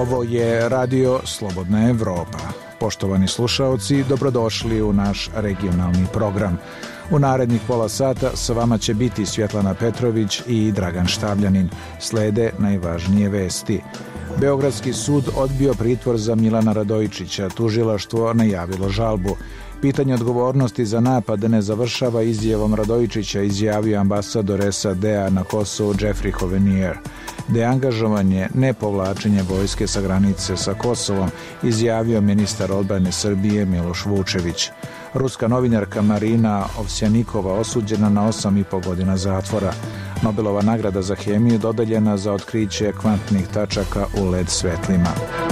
Ovo je Radio Slobodna Evropa. Poštovani slušaoci, dobrodošli u naš regionalni program. U narednih pola sata sa vama će biti Svjetlana Petrović i Dragan Štavljanin. Slede najvažnije vesti. Beogradski sud odbio pritvor za Milana Radojičića, tužilaštvo najavilo žalbu. Pitanje odgovornosti za napad ne završava izjavom Radojičića, izjavio ambasador SAD-a na Kosovu Jeffrey Hovenier. Deangažovanje, ne povlačenje vojske sa granice sa Kosovom, izjavio ministar odbrane Srbije Miloš Vučević. Ruska novinarka Marina Ovsjanikova osuđena na 8,5 godina zatvora. Nobelova nagrada za hemiju dodeljena za otkriće kvantnih tačaka u LED svetlima.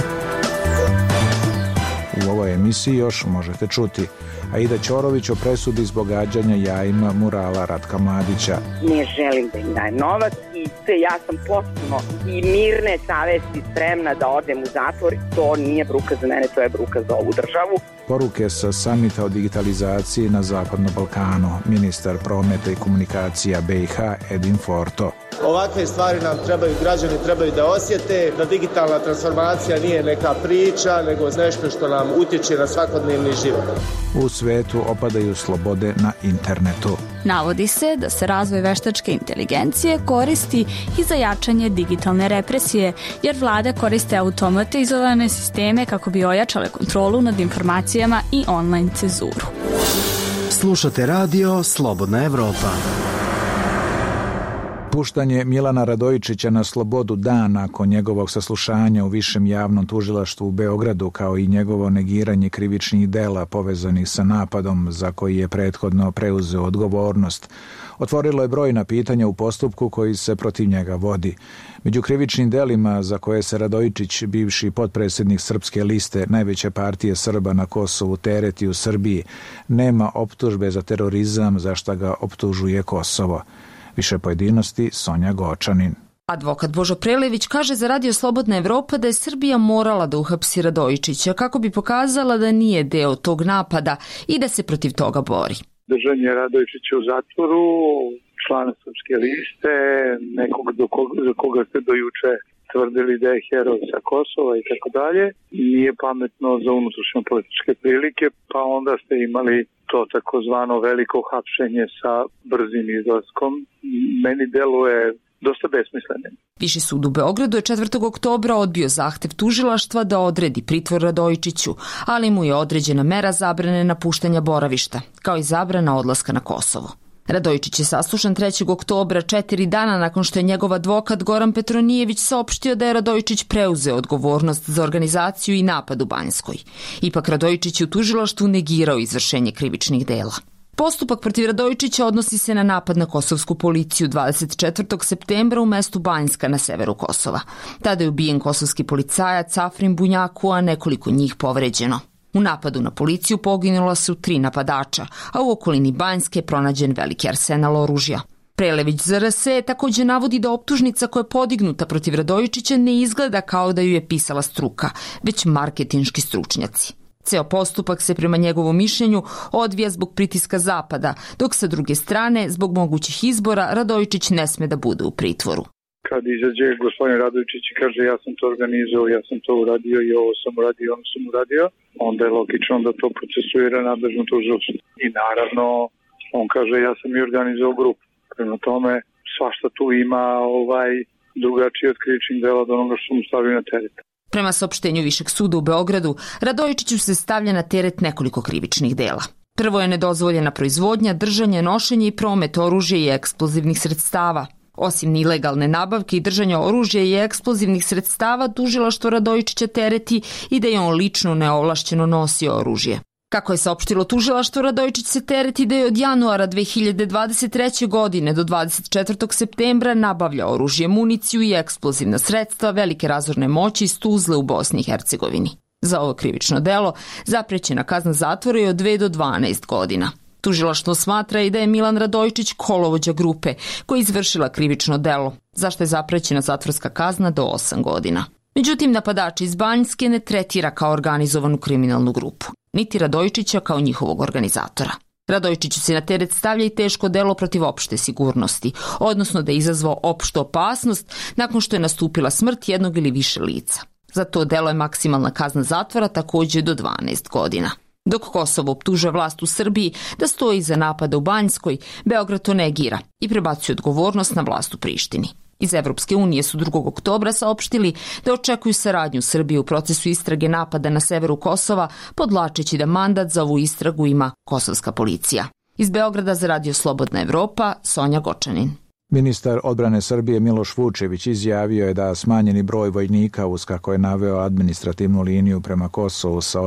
U ovoj emisiji još možete čuti Aida Ćorović o presudi zbog gađanja jajima murala Ratka Mladića. Ne želim da im dajem novac i ja sam potpuno i mirne savesti spremna da odem u zatvor. To nije bruka za mene, to je bruka za ovu državu. Poruke sa samita o digitalizaciji na Zapadnom Balkanu. Ministar prometa i komunikacija BiH Edin Forto. Ovakve stvari nam trebaju, građani trebaju da osjete da digitalna transformacija nije neka priča, nego nešto što nam utječe na svakodnevni život. U svetu opadaju slobode na internetu. Navodi se da se razvoj veštačke inteligencije koristi i za jačanje digitalne represije, jer vlade koriste automatizovane sisteme kako bi ojačale kontrolu nad informacijama i online cenzuru. Slušate radio Slobodna Evropa. Puštanje Milana Radojičića na slobodu dan nakon njegovog saslušanja u Višem javnom tužilaštvu u Beogradu, kao i njegovo negiranje krivičnih dela povezanih sa napadom za koji je prethodno preuzeo odgovornost, otvorilo je brojna pitanja u postupku koji se protiv njega vodi. Među krivičnim delima za koje se Radojičić, bivši potpredsjednik Srpske liste, najveće partije Srba na Kosovu, tereti u Srbiji, nema optužbe za terorizam za šta ga optužuje Kosovo. Više pojedinosti Sonja Gočanin. Advokat Božo Prelević kaže za Radio Slobodna Evropa da je Srbija morala da uhapsi Radojičića kako bi pokazala da nije deo tog napada i da se protiv toga bori. Držanje Radojičića u zatvoru, člana Srpske liste, nekog za koga ste do juče tvrdili da je heroj sa Kosova i tako dalje, nije pametno za unutrašnje političke prilike, pa onda ste imali to takozvano veliko hapšenje sa brzim izlaskom. Meni deluje dosta besmisleno. Viši sud u Beogradu je 4. oktobra odbio zahtev tužilaštva da odredi pritvor Radojičiću, ali mu je određena mera zabrane napuštanja boravišta, kao i zabrana odlaska na Kosovo. Radojičić je saslušan 3. oktobra, 4 dana nakon što je njegov advokat Goran Petronijević saopštio da je Radojičić preuzeo odgovornost za organizaciju i napad u Banjskoj. Ipak Radojičić je u tužilaštvu negirao izvršenje krivičnih dela. Postupak protiv Radojičića odnosi se na napad na kosovsku policiju 24. septembra u mestu Banjska na severu Kosova. Tada je ubijen kosovski policajac Afrim Bunjaku, a nekoliko njih povređeno. U napadu na policiju poginula su 3 napadača, a u okolini Banjske je pronađen veliki arsenal oružja. Prelević za RS takođe navodi da optužnica koja je podignuta protiv Radojičića ne izgleda kao da ju je pisala struka, već marketinški stručnjaci. Ceo postupak se prema njegovom mišljenju odvija zbog pritiska Zapada, dok sa druge strane, zbog mogućih izbora, Radojičić ne sme da bude u pritvoru. Kad izađe gospodin Radojičić i kaže ja sam to organizovao, ja sam to uradio i ovo sam uradio, ono sam uradio, onda je logično da to procesuira nadležno tužilaštvo. I naravno, on kaže ja sam i organizovao grupu. Prema tome, svašta tu ima drugačije od krivičnih dela od onoga što mu stavio na teret. Prema saopštenju Višeg suda u Beogradu, Radojičiću se stavlja na teret nekoliko krivičnih dela. Prvo je nedozvoljena proizvodnja, držanje, nošenje i promet oružja i eksplozivnih sredstava. Osim ilegalne nabavke i držanja oružja i eksplozivnih sredstava, tužilaštvo Radojičića tereti i da je on lično neovlašćeno nosio oružje. Kako je saopštilo tužilaštvo, Radojičić se tereti da je od januara 2023. godine do 24. septembra nabavlja oružje, municiju i eksplozivna sredstva velike razorne moći iz Tuzle u Bosni i Hercegovini. Za ovo krivično delo zaprećena kazna zatvora je od 2 do 12 godina. Tužilaštvo smatra i da je Milan Radojičić kolovođa grupe koja je izvršila krivično delo, zašto je zaprećena zatvorska kazna do 8 godina. Međutim, napadač iz Banjske ne tretira kao organizovanu kriminalnu grupu, niti Radojičića kao njihovog organizatora. Radojičiću se na teret stavlja i teško delo protiv opšte sigurnosti, odnosno da je izazvao opštu opasnost nakon što je nastupila smrt jednog ili više lica. Za to delo je maksimalna kazna zatvora takođe do 12 godina. Dok Kosovo optužuje vlast u Srbiji da stoji iza napada u Banjskoj, Beograd to negira i prebacuje odgovornost na vlast u Prištini. Iz Evropske unije su 2. oktobra saopštili da očekuju saradnju Srbije u procesu istrage napada na severu Kosova, podvlačeći da mandat za ovu istragu ima kosovska policija. Iz Beograda za Radio Slobodna Evropa, Sonja Gočanin. Ministar odbrane Srbije Miloš Vučević izjavio je da smanjeni broj vojnika, uz kako je naveo administrativnu liniju prema Kosovu sa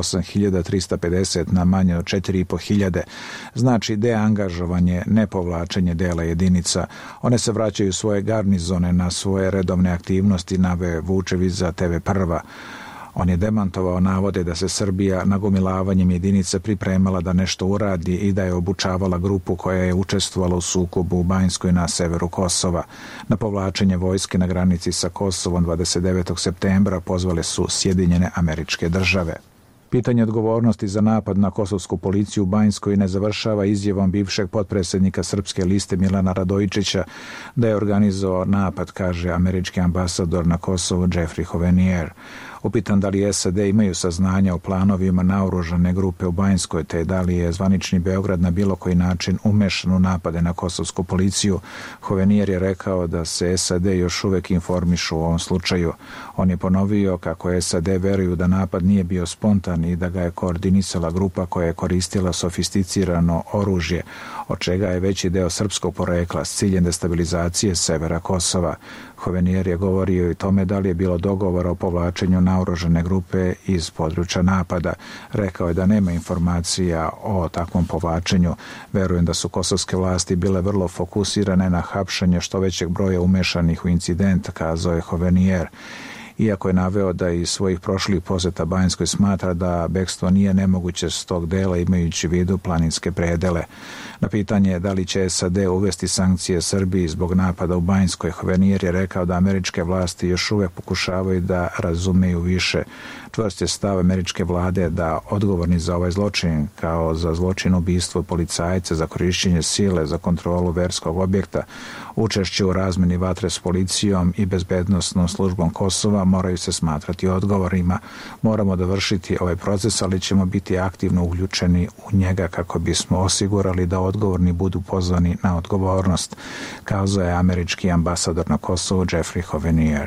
8.350 na manje od 4.500, znači deangažovanje, nepovlačenje dela jedinica. One se vraćaju svoje garnizone na svoje redovne aktivnosti, naveo Vučević za TV Prva. On je demantovao navode da se Srbija nagomilavanjem jedinica pripremala da nešto uradi i da je obučavala grupu koja je učestvovala u sukobu u Banjskoj na severu Kosova. Na povlačenje vojske na granici sa Kosovom 29. septembra pozvale su Sjedinjene Američke Države. Pitanje odgovornosti za napad na kosovsku policiju u Banjskoj ne završava izjavom bivšeg potpredsjednika Srpske liste Milana Radojičića da je organizovao napad, kaže američki ambasador na Kosovu Jeffrey Hovenier. Upitan da li SAD imaju saznanja o planovima naoružane grupe u Banjskoj, te da li je zvanični Beograd na bilo koji način umešan u napade na kosovsku policiju, Hovenier je rekao da se SAD još uvek informišu u ovom slučaju. On je ponovio kako SAD veruju da napad nije bio spontan i da ga je koordinisala grupa koja je koristila sofisticirano oružje, od čega je veći deo srpskog porekla s ciljem destabilizacije severa Kosova. Hovenier je govorio i tome da li je bilo dogovora o povlačenju naoružane grupe iz područja napada. Rekao je da nema informacija o takvom povlačenju. Verujem da su kosovske vlasti bile vrlo fokusirane na hapšenje što većeg broja umešanih u incident, kazao je Hovenier. Iako je naveo da iz svojih prošlih poseta Banjskoj smatra da bekstvo nije nemoguće s tog dela imajući u vidu planinske predele. Na pitanje da li će SAD uvesti sankcije Srbiji zbog napada u Banjskoj, Hovenier je rekao da američke vlasti još uvek pokušavaju da razumeju više. Čvrst je stav američke vlade da odgovorni za ovaj zločin, kao za zločin ubistvo policajca, za korišćenje sile, za kontrolu verskog objekta, učešće u razmeni vatre s policijom i bezbednosnom službom Kosova, moraju se smatrati odgovorima. Moramo dovršiti ovaj proces, ali ćemo biti aktivno uključeni u njega kako bismo osigurali da odgovorni budu pozvani na odgovornost, kazao je američki ambasador na Kosovu Jeffrey Hovenier.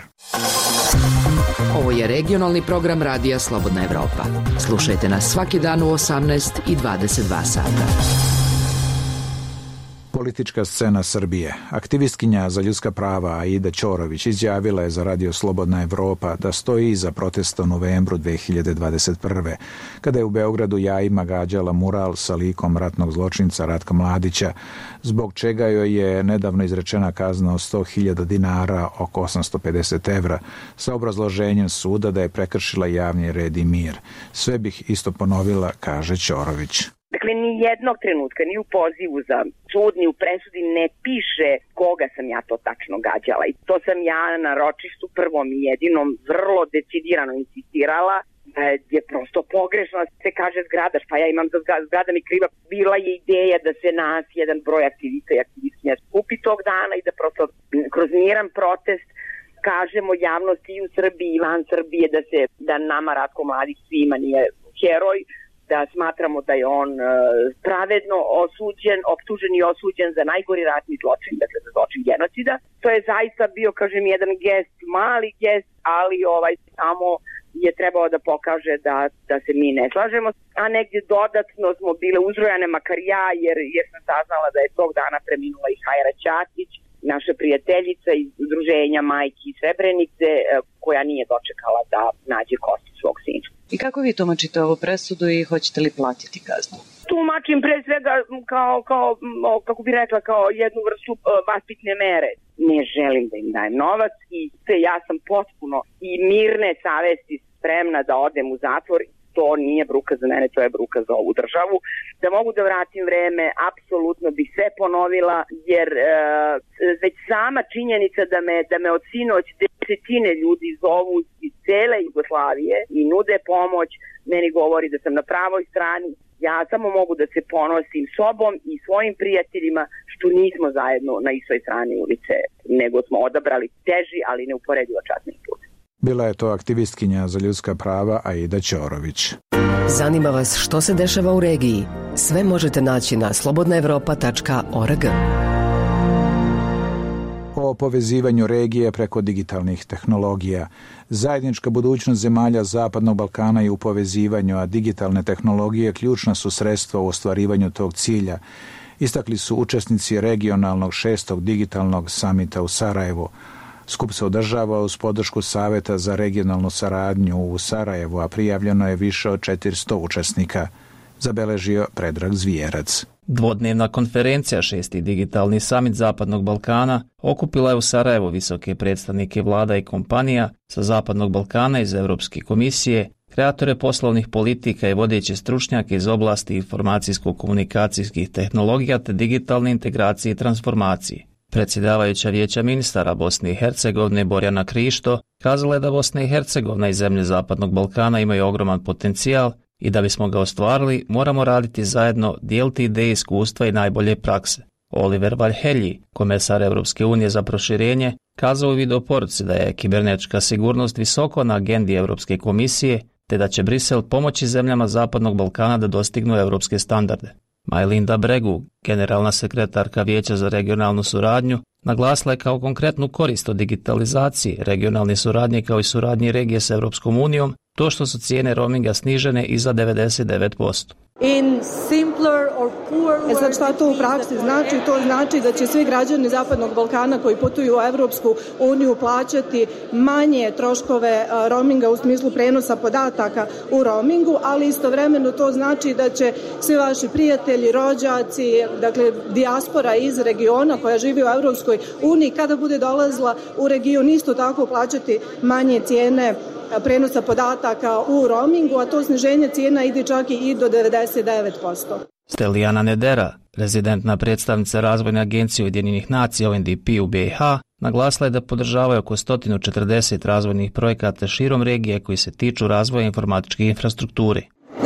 Ovo je regionalni program Radija Slobodna Evropa. Slušajte nas svaki dan u 18 i 22 sata. Politička scena Srbije. Aktivistkinja za ljudska prava Aida Ćorović izjavila je za Radio Slobodna Evropa da stoji iza protesta u novembru 2021. kada je u Beogradu jajima gađala mural sa likom ratnog zločinca Ratka Mladića, zbog čega joj je nedavno izrečena kazna od 100.000 dinara, oko 850 evra, sa obrazloženjem suda da je prekršila javni red i mir. Sve bih isto ponovila, kaže Ćorović. Dakle, ni jednog trenutka, ni u pozivu za sud, ni u presudi ne piše koga sam ja to tačno gađala. I to sam ja na ročištu prvom i jedinom vrlo decidirano insistirala da je prosto pogrešno. Se kaže zgrada, šta ja imam za zgrada mi kriva. Bila je ideja da se nas jedan broj aktivista i aktivistkinja skupi tog dana i da prosto kroz miran protest kažemo javnosti i u Srbiji i van Srbije da nama Ratko Mladić svima nije heroj, da smatramo da je on pravedno osuđen, optužen i osuđen za najgori ratni zločin, dakle za zločin genocida. To je zaista bio, kažem, jedan gest, mali gest, ali samo je trebao da pokaže da se mi ne slažemo, a negdje dodatno smo bile uzrojane, makar ja, jer sam saznala da je tog dana preminula i Hajra Ćatić, naša prijateljica iz udruženja Majki iz Srebrenice, koja nije dočekala da nađe kosti svog sina. I kako vi tumačite ovu presudu i hoćete li platiti kaznu? Tumačim pre svega kao kako bi rekla, kao jednu vrstu vaspitne mere. Ne želim da im dajem novac i ja sam potpuno i mirne savesti spremna da odem u zatvor. To nije bruka za mene, to je bruka za ovu državu. Da mogu da vratim vreme, apsolutno bih sve ponovila, jer već sama činjenica da me od sinoć desetine ljudi zovu iz cele Jugoslavije i nude pomoć, meni govori da sam na pravoj strani. Ja samo mogu da se ponosim sobom i svojim prijateljima što nismo zajedno na istoj strani ulice, nego smo odabrali teži, ali neuporedivo časni put. Bila je to aktivistkinja za ljudska prava Aida Ćorović. Zanima vas što se dešava u regiji? Sve možete naći na slobodnaevropa.org. O povezivanju regije preko digitalnih tehnologija. Zajednička budućnost zemalja Zapadnog Balkana je u povezivanju, a digitalne tehnologije ključna su sredstva u ostvarivanju tog cilja. Istakli su učesnici regionalnog 6. digitalnog samita u Sarajevu. Skup se održava uz podršku Saveta za regionalnu saradnju u Sarajevu, a prijavljeno je više od 400 učesnika, zabeležio Predrag Zvijerac. Dvodnevna konferencija 6. digitalni samit Zapadnog Balkana okupila je u Sarajevu visoke predstavnike vlada i kompanija sa Zapadnog Balkana iz Europske komisije, kreatore poslovnih politika i vodeće stručnjake iz oblasti informacijsko-komunikacijskih tehnologija te digitalne integracije i transformacije. Predsjedavajuća Vijeća ministara Bosne i Hercegovine Borjana Krišto kazala je da Bosna i Hercegovina i zemlje Zapadnog Balkana imaju ogroman potencijal i da bismo ga ostvarili moramo raditi zajedno, dijeliti ideje, iskustva i najbolje prakse. Oliver Valhelji, komesar Europske unije za proširenje, kazao u videoporuci da je kibernetička sigurnost visoko na agendi Europske komisije te da će Brisel pomoći zemljama Zapadnog Balkana da dostignu europske standarde. Majlinda Bregu, generalna sekretarka Vijeća za regionalnu suradnju, naglasila je kao konkretnu korist od digitalizacije, regionalne suradnje kao i suradnje regije s Europskom unijom to što su cijene roaminga snižene i za 99%. Sad šta to u praksi znači? To znači da će svi građani Zapadnog Balkana koji putuju u Europsku uniju plaćati manje troškove roaminga u smislu prenosa podataka u roamingu, ali istovremeno to znači da će svi vaši prijatelji, rođaci, dakle dijaspora iz regiona koja živi u Europskoj uniji, kada bude dolazila u region isto tako plaćati manje cijene prenosa podataka u roamingu, a to sniženje cijena ide čak i do 99%. Stelijana Nedera, rezidentna predstavnica Razvojne agencije Ujedinjenih nacija UNDP u BiH, naglasila je da podržavaju oko 140 razvojnih projekata širom regije koji se tiču razvoja informatičke infrastrukture.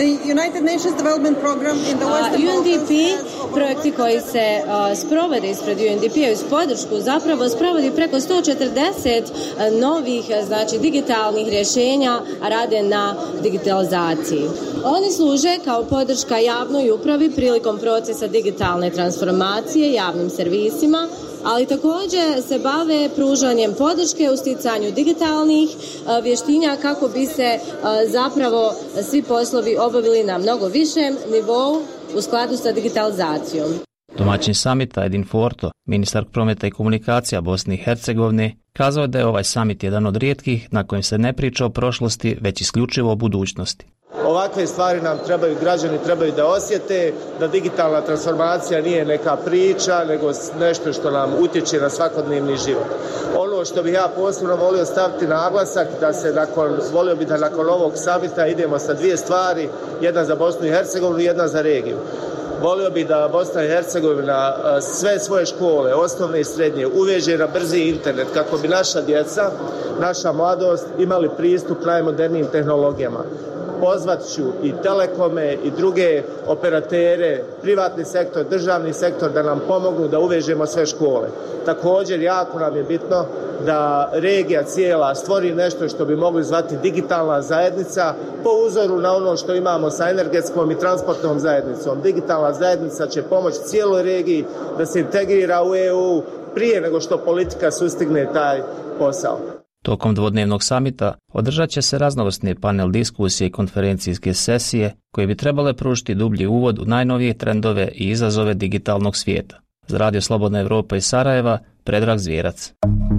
UNDP, projekti koji se sprovode ispred UNDP-a uz podršku, zapravo sprovodi preko 140 novih, digitalnih rješenja, a rade na digitalizaciji. Oni služe kao podrška javnoj upravi prilikom procesa digitalne transformacije, javnim servisima, ali također se bave pružanjem podrške u sticanju digitalnih vještina kako bi se zapravo svi poslovi obavili na mnogo višem nivou u skladu sa digitalizacijom. Domaćin samita Edin Forto, ministar prometa i komunikacija Bosne i Hercegovine, kazao je da je ovaj samit jedan od rijetkih na kojem se ne priča o prošlosti, već isključivo o budućnosti. Ovakve stvari nam trebaju, građani trebaju da osjete da digitalna transformacija nije neka priča, nego nešto što nam utječe na svakodnevni život. Ono što bih ja posebno volio staviti naglasak, volio bih da nakon ovog samita idemo sa dvije stvari, jedna za Bosnu i Hercegovinu i jedna za regiju. Volio bih da Bosna i Hercegovina sve svoje škole, osnovne i srednje, uveže na brzi internet kako bi naša djeca, naša mladost imali pristup najmodernijim tehnologijama. Pozvat ću i telekome i druge operatere, privatni sektor, državni sektor da nam pomognu da uvežemo sve škole. Također jako nam je bitno da regija cijela stvori nešto što bi mogli zvati digitalna zajednica po uzoru na ono što imamo sa energetskom i transportnom zajednicom. Digitalna zajednica će pomoći cijeloj regiji da se integrira u EU prije nego što politika sustigne taj posao. Tokom dvodnevnog samita održat će se raznovrsne panel diskusije i konferencijske sesije koje bi trebale pružiti dublji uvod u najnovije trendove i izazove digitalnog svijeta. Za Radio Slobodna Evropa iz Sarajeva, Predrag Zvijerac.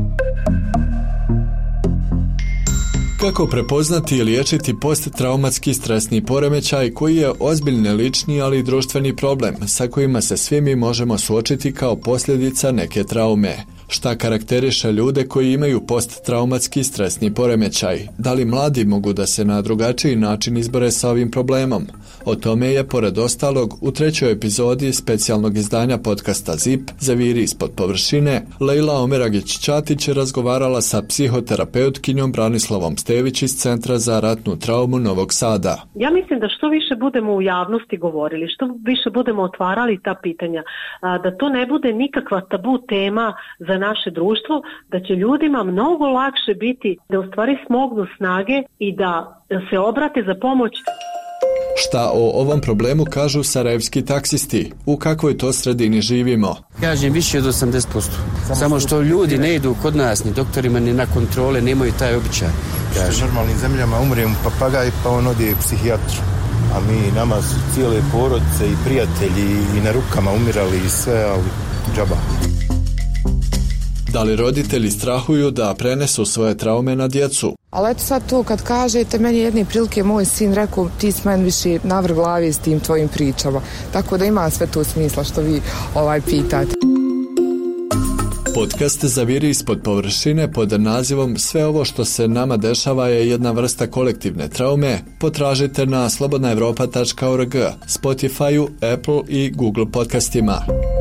Kako prepoznati i liječiti posttraumatski stresni poremećaj koji je ozbiljni lični, ali i društveni problem sa kojima se svi mi možemo suočiti kao posljedica neke traume? Šta karakteriše ljude koji imaju posttraumatski stresni poremećaj? Da li mladi mogu da se na drugačiji način izbore sa ovim problemom? O tome je, pored ostalog, u 3. epizodi specijalnog izdanja podcasta ZIP Zaviri ispod površine, Lejla Omeragić-Ćatić razgovarala sa psihoterapeutkinjom Branislavom Stević iz Centra za ratnu traumu Novog Sada. Ja mislim da što više budemo u javnosti govorili, što više budemo otvarali ta pitanja, da to ne bude nikakva tabu tema za za naše društvo, da će ljudima mnogo lakše biti da u stvari smognu snage i da se obrate za pomoć. Šta o ovom problemu kažu sarajevski taksisti? U kakvoj to sredini živimo? Kažem više od 80%. Samo što ljudi ne idu kod nas, ni doktorima, ni na kontrole, nemaju taj običaj. U normalnim zemljama umre mu papagaj, pa on ode psihijatru. A nama su cijele porodice i prijatelji i na rukama umirali i sve, ali džaba. Da li roditelji strahuju da prenesu svoje traume na djecu? Ali eto sad to kad kažete, meni jedne prilike moj sin rekao, ti si meni više navrh glavi s tim tvojim pričama. Tako da ima sve to smisla što vi pitate. Podcast Zaviri ispod površine pod nazivom Sve ovo što se nama dešava je jedna vrsta kolektivne traume. Potražite na slobodnaevropa.org, Spotify-u, Apple i Google podcastima.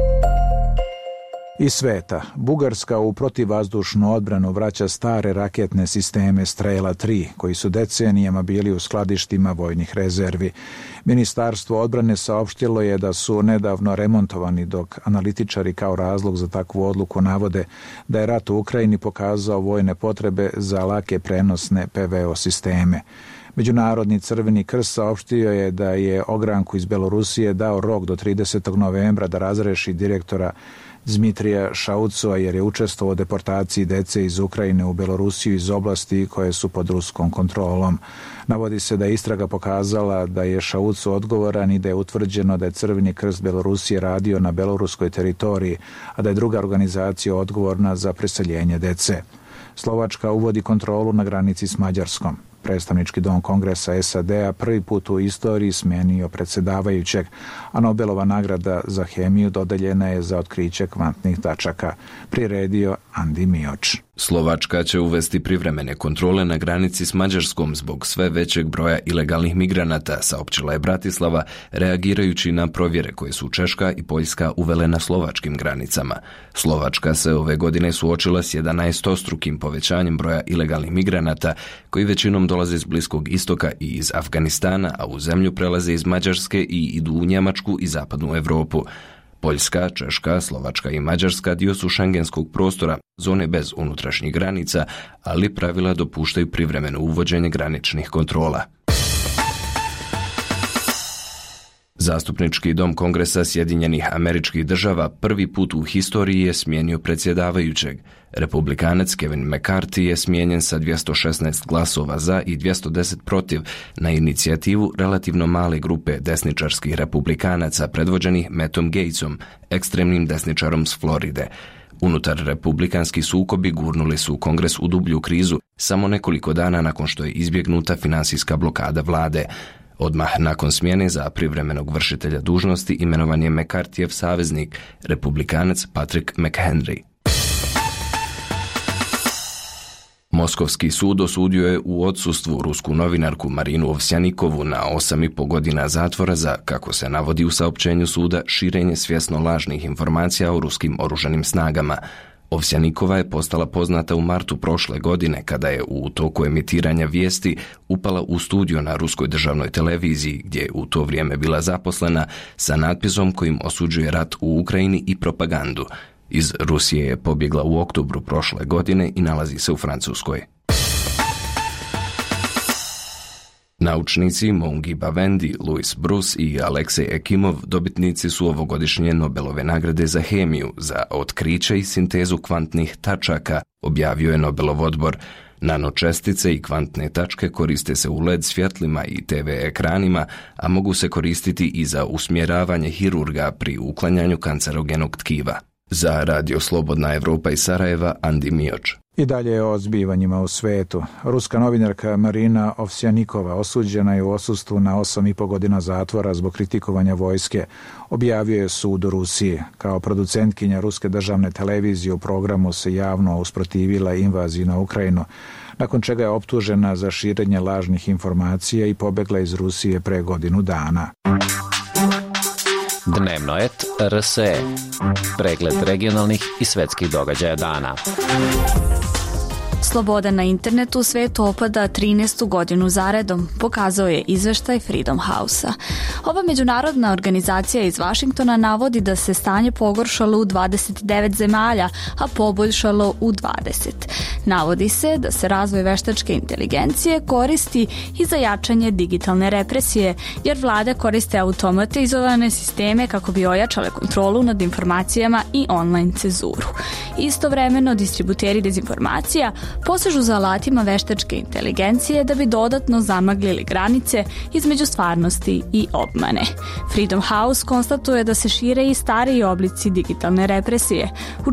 Iz sveta, Bugarska u protivvazdušnu odbranu vraća stare raketne sisteme Strela 3, koji su decenijama bili u skladištima vojnih rezervi. Ministarstvo odbrane saopštilo je da su nedavno remontovani, dok analitičari kao razlog za takvu odluku navode da je rat u Ukrajini pokazao vojne potrebe za lake prenosne PVO sisteme. Međunarodni Crveni krst saopštio je da je ogranku iz Belorusije dao rok do 30. novembra da razreši direktora Dmitrija Šaucova, jer je učestvovao u deportaciji dece iz Ukrajine u Belorusiju iz oblasti koje su pod ruskom kontrolom. Navodi se da je istraga pokazala da je Šaucov odgovoran i da je utvrđeno da je Crveni krst Belorusije radio na beloruskoj teritoriji, a da je druga organizacija odgovorna za preseljenje dece. Slovačka uvodi kontrolu na granici s Mađarskom. Predstavnički dom Kongresa SAD-a prvi put u istoriji smenio predsjedavajućeg, a Nobelova nagrada za hemiju dodeljena je za otkriće kvantnih tačaka, priredio Andi Mioč. Slovačka će uvesti privremene kontrole na granici s Mađarskom zbog sve većeg broja ilegalnih migranata, saopćila je Bratislava, reagirajući na provjere koje su Češka i Poljska uvele na slovačkim granicama. Slovačka se ove godine suočila s 11-strukim povećanjem broja ilegalnih migranata, koji većinom dolaze iz Bliskog istoka i iz Afganistana, a u zemlju prelaze iz Mađarske i idu u Njemačku i zapadnu Europu. Poljska, Češka, Slovačka i Mađarska dio su šengenskog prostora, zone bez unutrašnjih granica, ali pravila dopuštaju privremeno uvođenje graničnih kontrola. Zastupnički dom Kongresa Sjedinjenih Američkih Država prvi put u historiji je smijenio predsjedavajućeg. Republikanac Kevin McCarthy je smijenjen sa 216 glasova za i 210 protiv na inicijativu relativno male grupe desničarskih republikanaca predvođenih Mattom Gaetzom, ekstremnim desničarom s Floride. Unutar republikanski sukobi gurnuli su Kongres u dublju krizu samo nekoliko dana nakon što je izbjegnuta finansijska blokada vlade. Odmah nakon smjene za privremenog vršitelja dužnosti imenovan je McCarthyjev saveznik, republikanac Patrick McHenry. Moskovski sud osudio je u odsustvu rusku novinarku Marinu Ovsjanikovu na 8,5 godina zatvora za, kako se navodi u saopćenju suda, širenje svjesno lažnih informacija o ruskim oružanim snagama. Ovsjanikova je postala poznata u martu prošle godine kada je u toku emitiranja vijesti upala u studio na ruskoj državnoj televiziji gdje je u to vrijeme bila zaposlena sa natpisom kojim osuđuje rat u Ukrajini i propagandu. Iz Rusije je pobjegla u oktobru prošle godine i nalazi se u Francuskoj. Naučnici Moungi Bavendi, Louis Bruce i Aleksej Ekimov dobitnici su ovogodišnje Nobelove nagrade za hemiju za otkriće i sintezu kvantnih tačaka, objavio je Nobelov odbor. Nanočestice i kvantne tačke koriste se u LED svjetlima i TV ekranima, a mogu se koristiti i za usmjeravanje hirurga pri uklanjanju kancerogenog tkiva. Za Radio Slobodna Evropa iz Sarajeva, Andi Mioč. I dalje o zbivanjima u svetu. Ruska novinarka Marina Ovsjanikova osuđena je u odsustvu na 8,5 godina zatvora zbog kritikovanja vojske, objavio je sud u Rusiji. Kao producentkinja ruske državne televizije u programu se javno usprotivila invaziji na Ukrajinu, nakon čega je optužena za širenje lažnih informacija i pobjegla iz Rusije pre godinu dana. Dnevnoet RSE. Pregled regionalnih i svetskih događaja dana. Sloboda na internetu u svetu opada 13. godinu zaredom, pokazao je izveštaj Freedom House-a. Ova međunarodna organizacija iz Vašingtona navodi da se stanje pogoršalo u 29 zemalja, a poboljšalo u 20. Navodi se da se razvoj veštačke inteligencije koristi i za jačanje digitalne represije, jer vlade koriste automatizovane sisteme kako bi ojačale kontrolu nad informacijama i online cenzuru. Istovremeno, distributeri dezinformacija posežu za alatima veštačke inteligencije da bi dodatno zamaglili granice između stvarnosti i obmane. Freedom House konstatuje da se šire i stariji oblici digitalne represije. U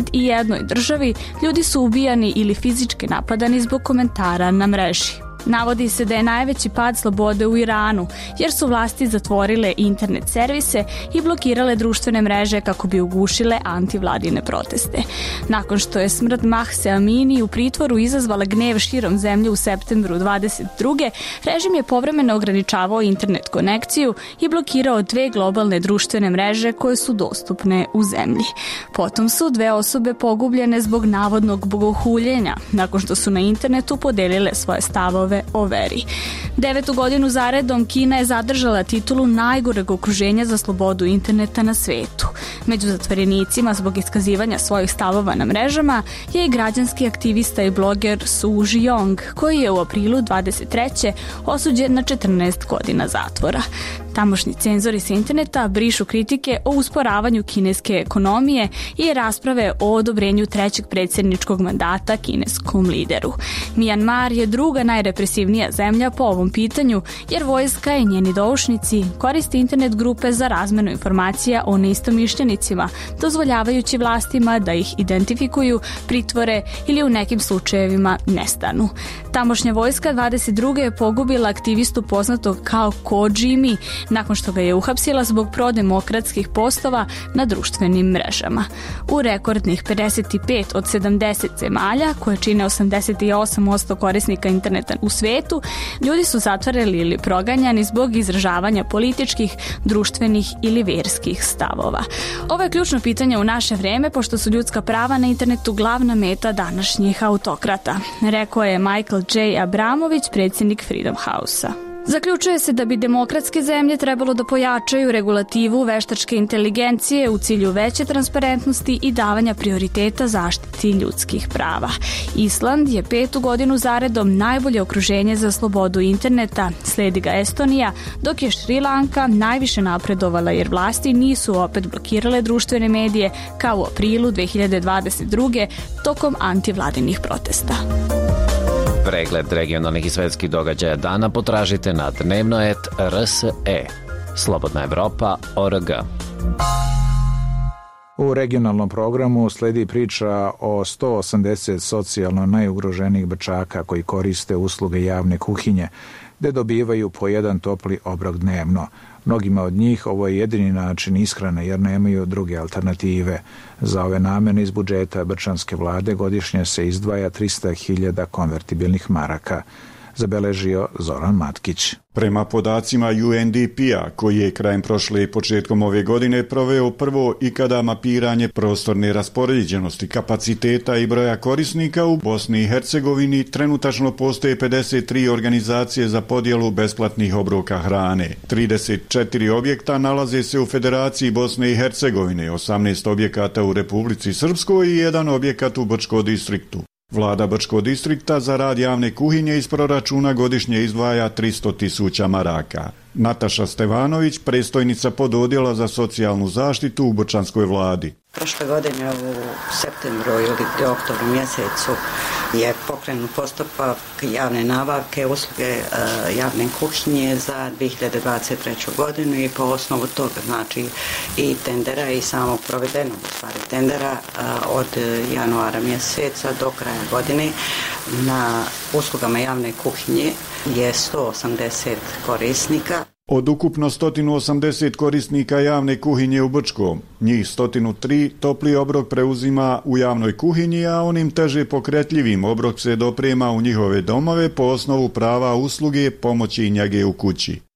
41 državi ljudi su ubijani ili fizički napadani zbog komentara na mreži. Navodi se da je najveći pad slobode u Iranu, jer su vlasti zatvorile internet servise i blokirale društvene mreže kako bi ugušile antivladine proteste. Nakon što je smrt Mahse Amini u pritvoru izazvala gnev širom zemlje u septembru 22. režim je povremeno ograničavao internet konekciju i blokirao 2 globalne društvene mreže koje su dostupne u zemlji. Potom su 2 osobe pogubljene zbog navodnog bogohuljenja, nakon što su na internetu podelile svoje stavove o veri. 9. godinu zaredom Kina je zadržala titulu najgoreg okruženja za slobodu interneta na svetu. Među zatvorenicima zbog iskazivanja svojih stavova na mrežama je i građanski aktivista i bloger Su Zhiyong, koji je u aprilu 23. osuđen na 14 godina zatvora. Tamošnji cenzori sa interneta brišu kritike o usporavanju kineske ekonomije i rasprave o odobrenju 3. predsjedničkog mandata kineskom lideru. Myanmar je druga najrepresivnija zemlja po ovom pitanju, jer vojska i njeni doušnici koriste internet grupe za razmenu informacija o neistomišljenicima, dozvoljavajući vlastima da ih identifikuju, pritvore ili u nekim slučajevima nestanu. Tamošnja vojska 22. je pogubila aktivistu poznatog kao Ko Jimi, nakon što ga je uhapsila zbog prodemokratskih postova na društvenim mrežama. U rekordnih 55 od 70 zemalja, koje čine 88% korisnika interneta u svetu, ljudi su zatvarali ili proganjani zbog izražavanja političkih, društvenih ili verskih stavova. Ovo je ključno pitanje u naše vreme, pošto su ljudska prava na internetu glavna meta današnjih autokrata, rekao je Michael J. Abramović, predsjednik Freedom House-a. Zaključuje se da bi demokratske zemlje trebalo da pojačaju regulativu veštačke inteligencije u cilju veće transparentnosti i davanja prioriteta zaštiti ljudskih prava. Island je 5. godinu zaredom najbolje okruženje za slobodu interneta, sledi ga Estonija, dok je Šri Lanka najviše napredovala jer vlasti nisu opet blokirale društvene medije kao u aprilu 2022. tokom antivladinih protesta. Pregled regionalnih i svetskih događaja dana potražite na dnevnoet.rse. Slobodna Evropa.org. U regionalnom programu sledi priča o 180 socijalno najugroženijih Brčaka koji koriste usluge javne kuhinje, gde dobivaju po jedan topli obrok dnevno. Mnogima od njih ovo je jedini način ishrane jer nemaju druge alternative. Za ove namene iz budžeta brčanske vlade godišnje se izdvaja 300.000 konvertibilnih maraka, zabeležio Zoran Matkić. Prema podacima UNDP-a, koji je krajem prošle i početkom ove godine proveo prvo ikada mapiranje prostorne raspoređenosti, kapaciteta i broja korisnika u Bosni i Hercegovini, trenutačno postoje 53 organizacije za podjelu besplatnih obroka hrane. 34 objekta nalaze se u Federaciji Bosne i Hercegovine, 18 objekata u Republici Srpskoj i 1 objekat u Brčko distriktu. Vlada Brčkog distrikta za rad javne kuhinje iz proračuna godišnje izdvaja 300.000 maraka. Nataša Stevanović, predstojnica pododjela za socijalnu zaštitu u brčanskoj vladi. Prošle godine u septembru ili oktobru mjesecu je pokrenut postupak javne nabavke usluge javne kuhinje za 2023. godinu i po osnovu toga, znači i tendera i samog provedenog tendera od januara mjeseca do kraja godine na uslugama javne kuhinje je 180 korisnika. Od ukupno 180 korisnika javne kuhinje u Brčkom, njih 103 topli obrok preuzima u javnoj kuhinji, a onim teže pokretljivim obrok se doprema u njihove domove po osnovu prava usluge, pomoći i njege u kući.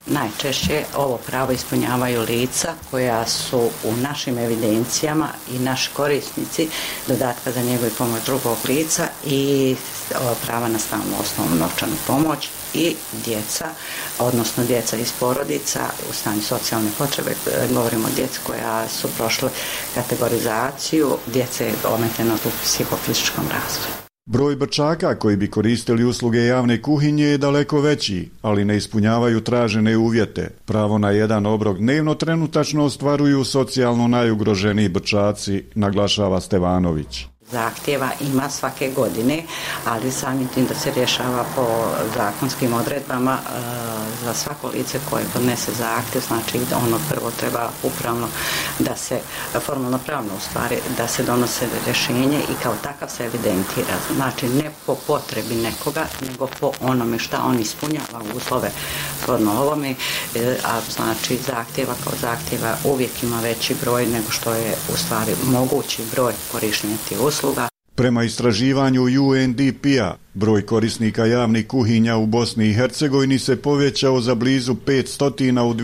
Najčešće ovo pravo ispunjavaju lica koja su u našim evidencijama i naši korisnici dodatka za njegu i pomoć drugog lica i prava na stalnu osnovnu novčanu pomoć i djeca, odnosno djeca iz porodica u stanju socijalne potrebe. Govorimo o djeci koja su prošle kategorizaciju djece ometeno u psihofizičkom razvoju. Broj Brčaka koji bi koristili usluge javne kuhinje je daleko veći, ali ne ispunjavaju tražene uvjete. Pravo na jedan obrok dnevno trenutačno ostvaruju socijalno najugroženiji Brčaci, naglašava Stevanović. Zahtjeva ima svake godine, ali samim tim da se rješava po zakonskim odredbama za svako lice koje podnese zahtjev, znači da ono prvo treba upravno da se, formalno pravno u stvari, da se donose rješenje i kao takav se evidentira. Znači ne po potrebi nekoga, nego po onome šta on ispunjava uslove shodno ovome, a znači zahtjeva kao zahtjeva uvijek ima veći broj nego što je u stvari mogući broj korištenja tih usluga. Prema istraživanju UNDP-a, broj korisnika javnih kuhinja u Bosni i Hercegovini se povećao za blizu 500 u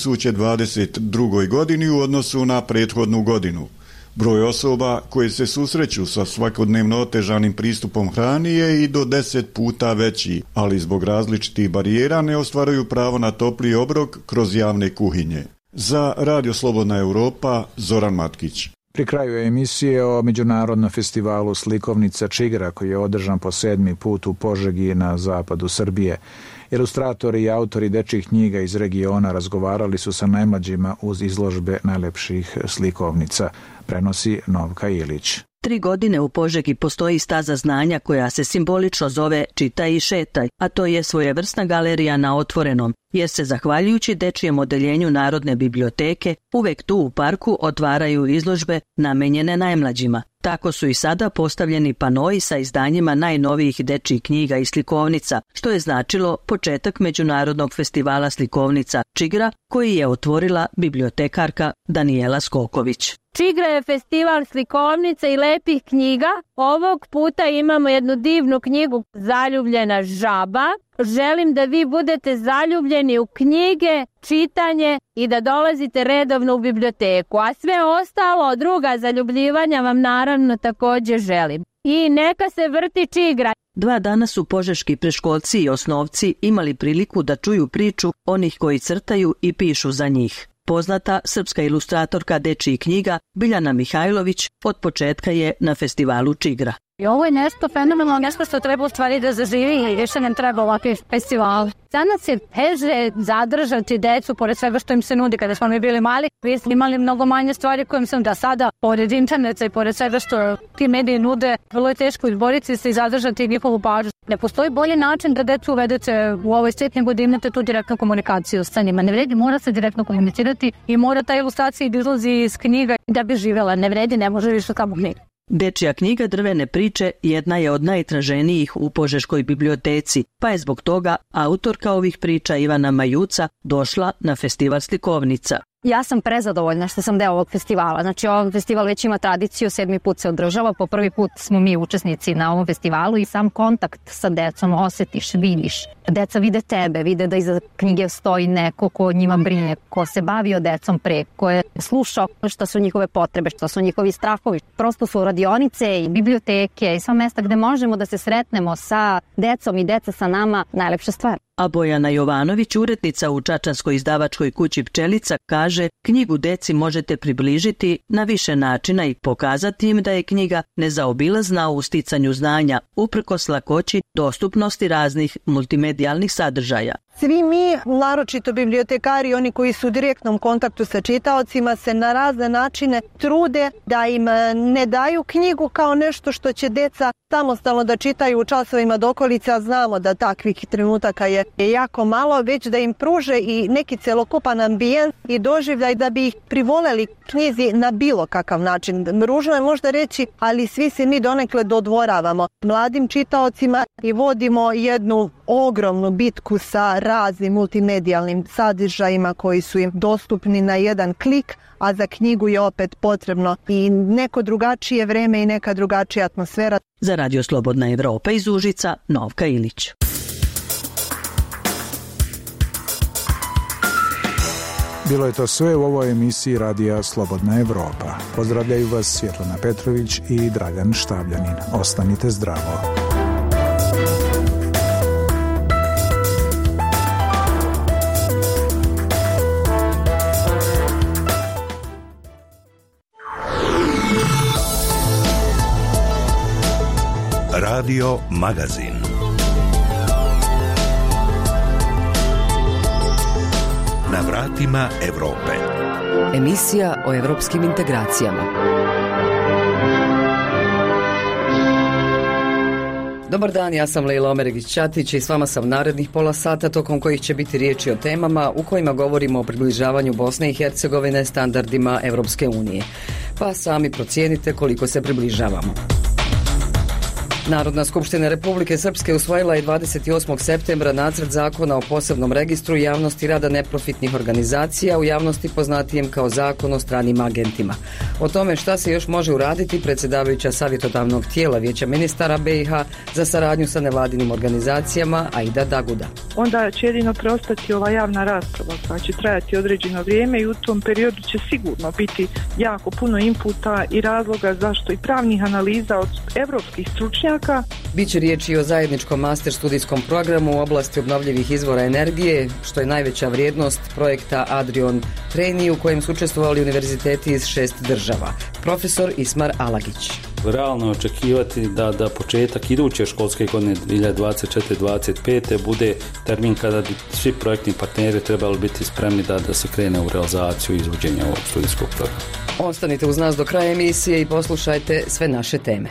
2022. godini u odnosu na prethodnu godinu. Broj osoba koje se susreću sa svakodnevno otežanim pristupom hrani je i do 10 puta veći, ali zbog različitih barijera ne ostvaruju pravo na topli obrok kroz javne kuhinje. Za Radio Slobodna Europa, Zoran Matkić. Pri kraju emisije o Međunarodnom festivalu slikovnica Čigra koji je održan po 7. put u Požegi na zapadu Srbije. Ilustratori i autori dečjih knjiga iz regiona razgovarali su sa najmlađima uz izložbe najlepših slikovnica, prenosi Novka Ilić. 3 godine u Požegi postoji staza znanja koja se simbolično zove Čitaj i šetaj, a to je svojevrsna galerija na otvorenom, jer se zahvaljujući dečijem odeljenju Narodne biblioteke uvek tu u parku otvaraju izložbe namenjene najmlađima. Tako su i sada postavljeni panoi sa izdanjima najnovijih dečjih knjiga i slikovnica, što je značilo početak Međunarodnog festivala slikovnica Čigra, koji je otvorila bibliotekarka Danijela Skoković. Čigra je festival slikovnica i lepih knjiga. Ovog puta imamo jednu divnu knjigu Zaljubljena žaba. Želim da vi budete zaljubljeni u knjige, čitanje i da dolazite redovno u biblioteku. A sve ostalo, druga zaljubljivanja vam naravno također želim. I neka se vrti Čigra. 2 dana su požeški preškolci i osnovci imali priliku da čuju priču onih koji crtaju i pišu za njih. Poznata srpska ilustratorka dečjih knjiga Biljana Mihajlović od početka je na festivalu Čigra. I ovo je nešto fenomenalno, nešto što treba u stvari da zaživi i više nam treba ovakvi festivali. Za nas je teže zadržati decu pored svega što im se nudi kada smo mi bili mali. Vi smo imali mnogo manje stvari kojim sam da sada, pored interneta i pored svega što ti mediji nude, vrlo je teško izboriti se i zadržati njihovu pažnju. Ne postoji bolji način da decu uvedete u ovoj svijet nego da imate tu direktnu komunikaciju sa njima. Ne vredi, mora se direktno komunicirati i mora ta ilustracija da izlazi iz knjiga da bi živjela. Ne vredi, ne može više samo knjiga. Dečja knjiga Drvene priče jedna je od najtraženijih u Požeškoj biblioteci, pa je zbog toga autorka ovih priča Ivana Majuca došla na festival slikovnica. Ja sam prezadovoljna što sam deo ovog festivala. Znači, ovaj festival već ima tradiciju, 7. put se održava, po prvi put smo mi učesnici na ovom festivalu i sam kontakt sa decom osjetiš, vidiš. Deca vide tebe, vide da iza knjige stoji neko ko njima brine, ko se bavio decom pre, ko je slušao šta su njihove potrebe, šta su njihovi strahovi. Prosto su radionice i biblioteke i sva mesta gde možemo da se sretnemo sa decom i deca sa nama najlepša stvar. A Bojana Jovanović, urednica u čačanskoj izdavačkoj kući Pčelica, kaže knjigu deci možete približiti na više načina i pokazati im da je knjiga nezaobilazna u sticanju znanja, uprkos lakoći dostupnosti raznih multimedijalnih sadržaja. Svi mi, naročito bibliotekari, oni koji su u direktnom kontaktu sa čitaocima, se na razne načine trude da im ne daju knjigu kao nešto što će deca samostalno da čitaju u časovima dokolice, a znamo da takvih trenutaka je jako malo, već da im pruže i neki celokupan ambijent i doživljaj da bi ih privoleli knjizi na bilo kakav način. Ružno je možda reći, ali svi se mi donekle dodvoravamo mladim čitaocima i vodimo jednu ogromnu bitku sa raznim multimedijalnim sadržajima koji su im dostupni na jedan klik, a za knjigu je opet potrebno i neko drugačije vreme i neka drugačija atmosfera. Za Radio Slobodna Evropa iz Užica, Novka Ilić. Bilo je to sve u ovoj emisiji radija Slobodna Evropa. Pozdravljaju vas Svjetlana Petrović i Dragan Štavljanin. Ostanite zdravo. Radio Magazin. Na vratima Evrope. Emisija o evropskim integracijama. Dobar dan, ja sam Lejla Omeregić-Ćatić i s vama sam narednih pola sata tokom kojih će biti riječi o temama u kojima govorimo o približavanju Bosne i Hercegovine standardima Evropske unije. Pa sami procijenite koliko se približavamo. Narodna skupština Republike Srpske usvojila je 28. septembra nacrt zakona o posebnom registru javnosti rada neprofitnih organizacija, u javnosti poznatijem kao Zakon o stranim agentima. O tome šta se još može uraditi predsjedavajuća savjetodavnog tijela Vijeća ministara BiH za saradnju sa nevladinim organizacijama Aida Daguda. Onda će jedino preostati ova javna rasprava koja će trajati određeno vrijeme i u tom periodu će sigurno biti jako puno inputa i razloga zašto i pravnih analiza od evropskih stručnjaka. Biće riječi o zajedničkom master studijskom programu u oblasti obnovljivih izvora energije, što je najveća vrijednost projekta Adrion Trainee u kojem su učestvovali univerziteti iz 6 država. Profesor Ismar Alagić. Realno očekivati da početak iduće školske godine 2024-2025 bude termin kada bi svi projektni partneri trebali biti spremni da se krene u realizaciju i izvođenja ovog studijskog programa. Ostanite uz nas do kraja emisije i poslušajte sve naše teme.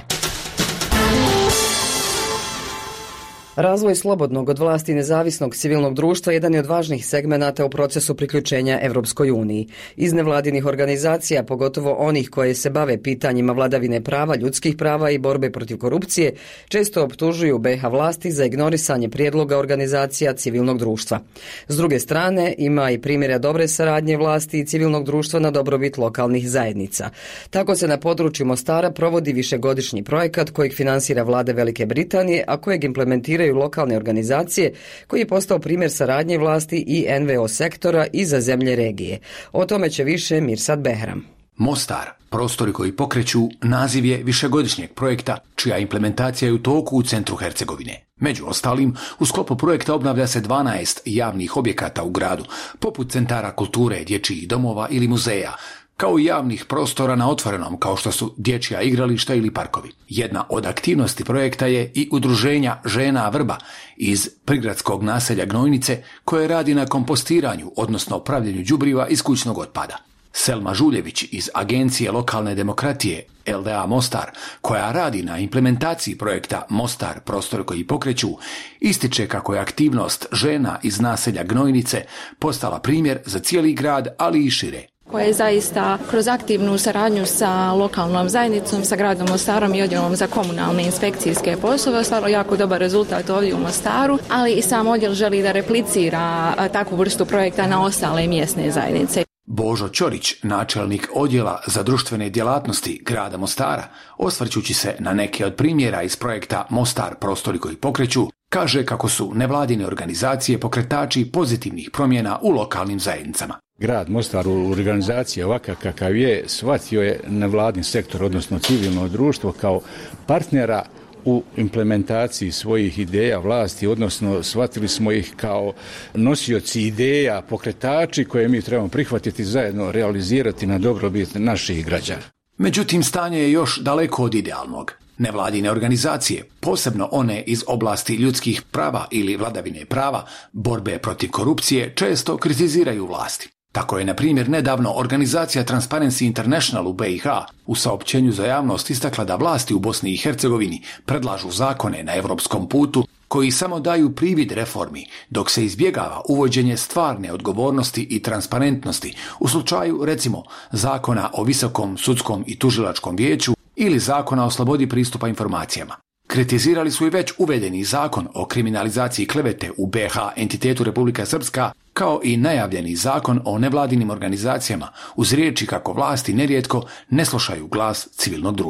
Razvoj slobodnog od vlasti nezavisnog civilnog društva jedan je od važnih segmenata u procesu priključenja Evropskoj uniji. Iz nevladinih organizacija, pogotovo onih koje se bave pitanjima vladavine prava, ljudskih prava i borbe protiv korupcije, često optužuju BiH vlasti za ignorisanje prijedloga organizacija civilnog društva. S druge strane, ima i primjera dobre saradnje vlasti i civilnog društva na dobrobit lokalnih zajednica. Tako se na području Mostara provodi višegodišnji projekat kojeg finansira vlada Velike Britanije, a kojeg implementiraju lokalne organizacije, koji je postao primjer saradnje vlasti i NVO sektora i za zemlje regije. O tome će više Mirsad Behram. Mostar, prostori koji pokreću, naziv je višegodišnjeg projekta, čija implementacija je u toku u centru Hercegovine. Među ostalim, u sklopu projekta obnavlja se 12 javnih objekata u gradu, poput centara kulture, dječjih domova ili muzeja, kao i javnih prostora na otvorenom, kao što su dječja igrališta ili parkovi. Jedna od aktivnosti projekta je i udruženja Žena Vrba iz prigradskog naselja Gnojnice, koje radi na kompostiranju, odnosno pravljenju đubriva iz kućnog otpada. Selma Žuljević iz Agencije lokalne demokratije LDA Mostar, koja radi na implementaciji projekta Mostar, prostori koji pokreću, ističe kako je aktivnost žena iz naselja Gnojnice postala primjer za cijeli grad, ali i šire. Koja je zaista kroz aktivnu saradnju sa lokalnom zajednicom, sa gradom Mostarom i odjelom za komunalne inspekcijske poslove ostvarilo jako dobar rezultat ovdje u Mostaru, ali i sam odjel želi da replicira takvu vrstu projekta na ostale mjesne zajednice. Božo Ćorić, načelnik odjela za društvene djelatnosti grada Mostara, osvrćući se na neke od primjera iz projekta Mostar, prostori koji pokreću, kaže kako su nevladine organizacije pokretači pozitivnih promjena u lokalnim zajednicama. Grad Mostar u organizaciji ovakav kakav je, shvatio je nevladin sektor, odnosno civilno društvo, kao partnera u implementaciji svojih ideja vlasti, odnosno shvatili smo ih kao nosioci ideja, pokretači koje mi trebamo prihvatiti zajedno, realizirati na dobrobit naših građana. Međutim, stanje je još daleko od idealnog. Nevladine organizacije, posebno one iz oblasti ljudskih prava ili vladavine prava, borbe protiv korupcije, često kritiziraju vlasti. Tako je, na primjer, nedavno organizacija Transparency International u BiH u saopćenju za javnost istakla da vlasti u Bosni i Hercegovini predlažu zakone na evropskom putu koji samo daju privid reformi, dok se izbjegava uvođenje stvarne odgovornosti i transparentnosti u slučaju, recimo, zakona o Visokom sudskom i tužilačkom vijeću ili zakona o slobodi pristupa informacijama. Kritizirali su i već uvedeni zakon o kriminalizaciji klevete u BiH entitetu Republika Srpska, kao i najavljeni zakon o nevladinim organizacijama, uz riječi kako vlasti nerijetko ne slušaju glas civilnog društva.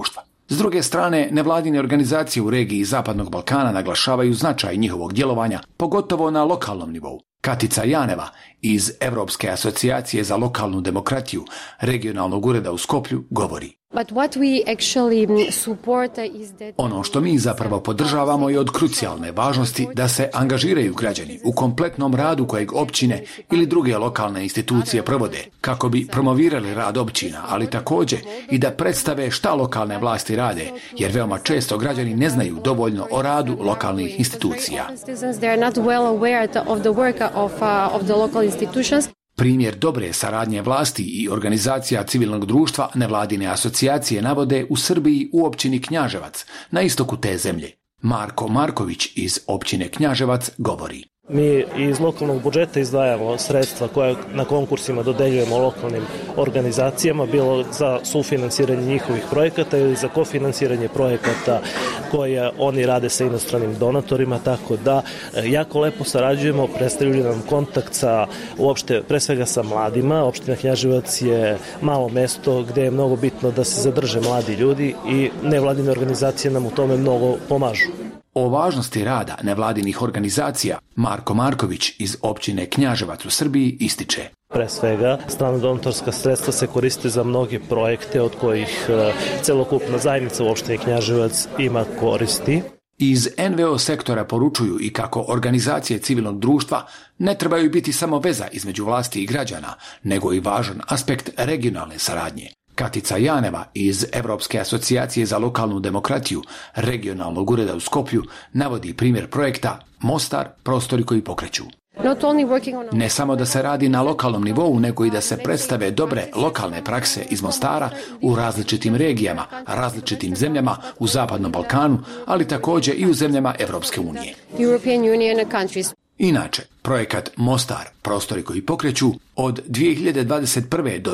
S druge strane, nevladine organizacije u regiji Zapadnog Balkana naglašavaju značaj njihovog djelovanja, pogotovo na lokalnom nivou. Katica Janeva iz Europske asocijacije za lokalnu demokratiju regionalnog ureda u Skoplju govori. Ono što mi zapravo podržavamo je od krucijalne važnosti da se angažiraju građani u kompletnom radu kojeg općine ili druge lokalne institucije provode, kako bi promovirali rad općina, ali također i da predstave šta lokalne vlasti rade, jer veoma često građani ne znaju dovoljno o radu lokalnih institucija. Primjer dobre saradnje vlasti i organizacija civilnog društva nevladine asocijacije navode u Srbiji u općini Knjaževac, na istoku te zemlje. Marko Marković iz općine Knjaževac govori. Mi iz lokalnog budžeta izdvajamo sredstva koje na konkursima dodeljujemo lokalnim organizacijama, bilo za sufinansiranje njihovih projekata ili za kofinansiranje projekata koje oni rade sa inostranim donatorima, tako da jako lepo sarađujemo, predstavljaju nam kontakt sa uopšte, pre svega sa mladima. Opština Knjaževac je malo mesto gde je mnogo bitno da se zadrže mladi ljudi i nevladine organizacije nam u tome mnogo pomažu. O važnosti rada nevladinih organizacija Marko Marković iz općine Knjaževac u Srbiji ističe. Pre svega, strana donatorska sredstva se koriste za mnoge projekte od kojih celokupna zajednica u opštini Knjaževac ima koristi. Iz NVO sektora poručuju i kako organizacije civilnog društva ne trebaju biti samo veza između vlasti i građana, nego i važan aspekt regionalne saradnje. Katica Janeva iz Europske asocijacije za lokalnu demokratiju regionalnog ureda u Skoplju navodi primjer projekta Mostar, prostori koji pokreću. Ne samo da se radi na lokalnom nivou, nego i da se predstave dobre lokalne prakse iz Mostara u različitim regijama, različitim zemljama u Zapadnom Balkanu, ali također i u zemljama Evropske unije. Inače, projekat Mostar, prostori koji pokreću, od 2021. do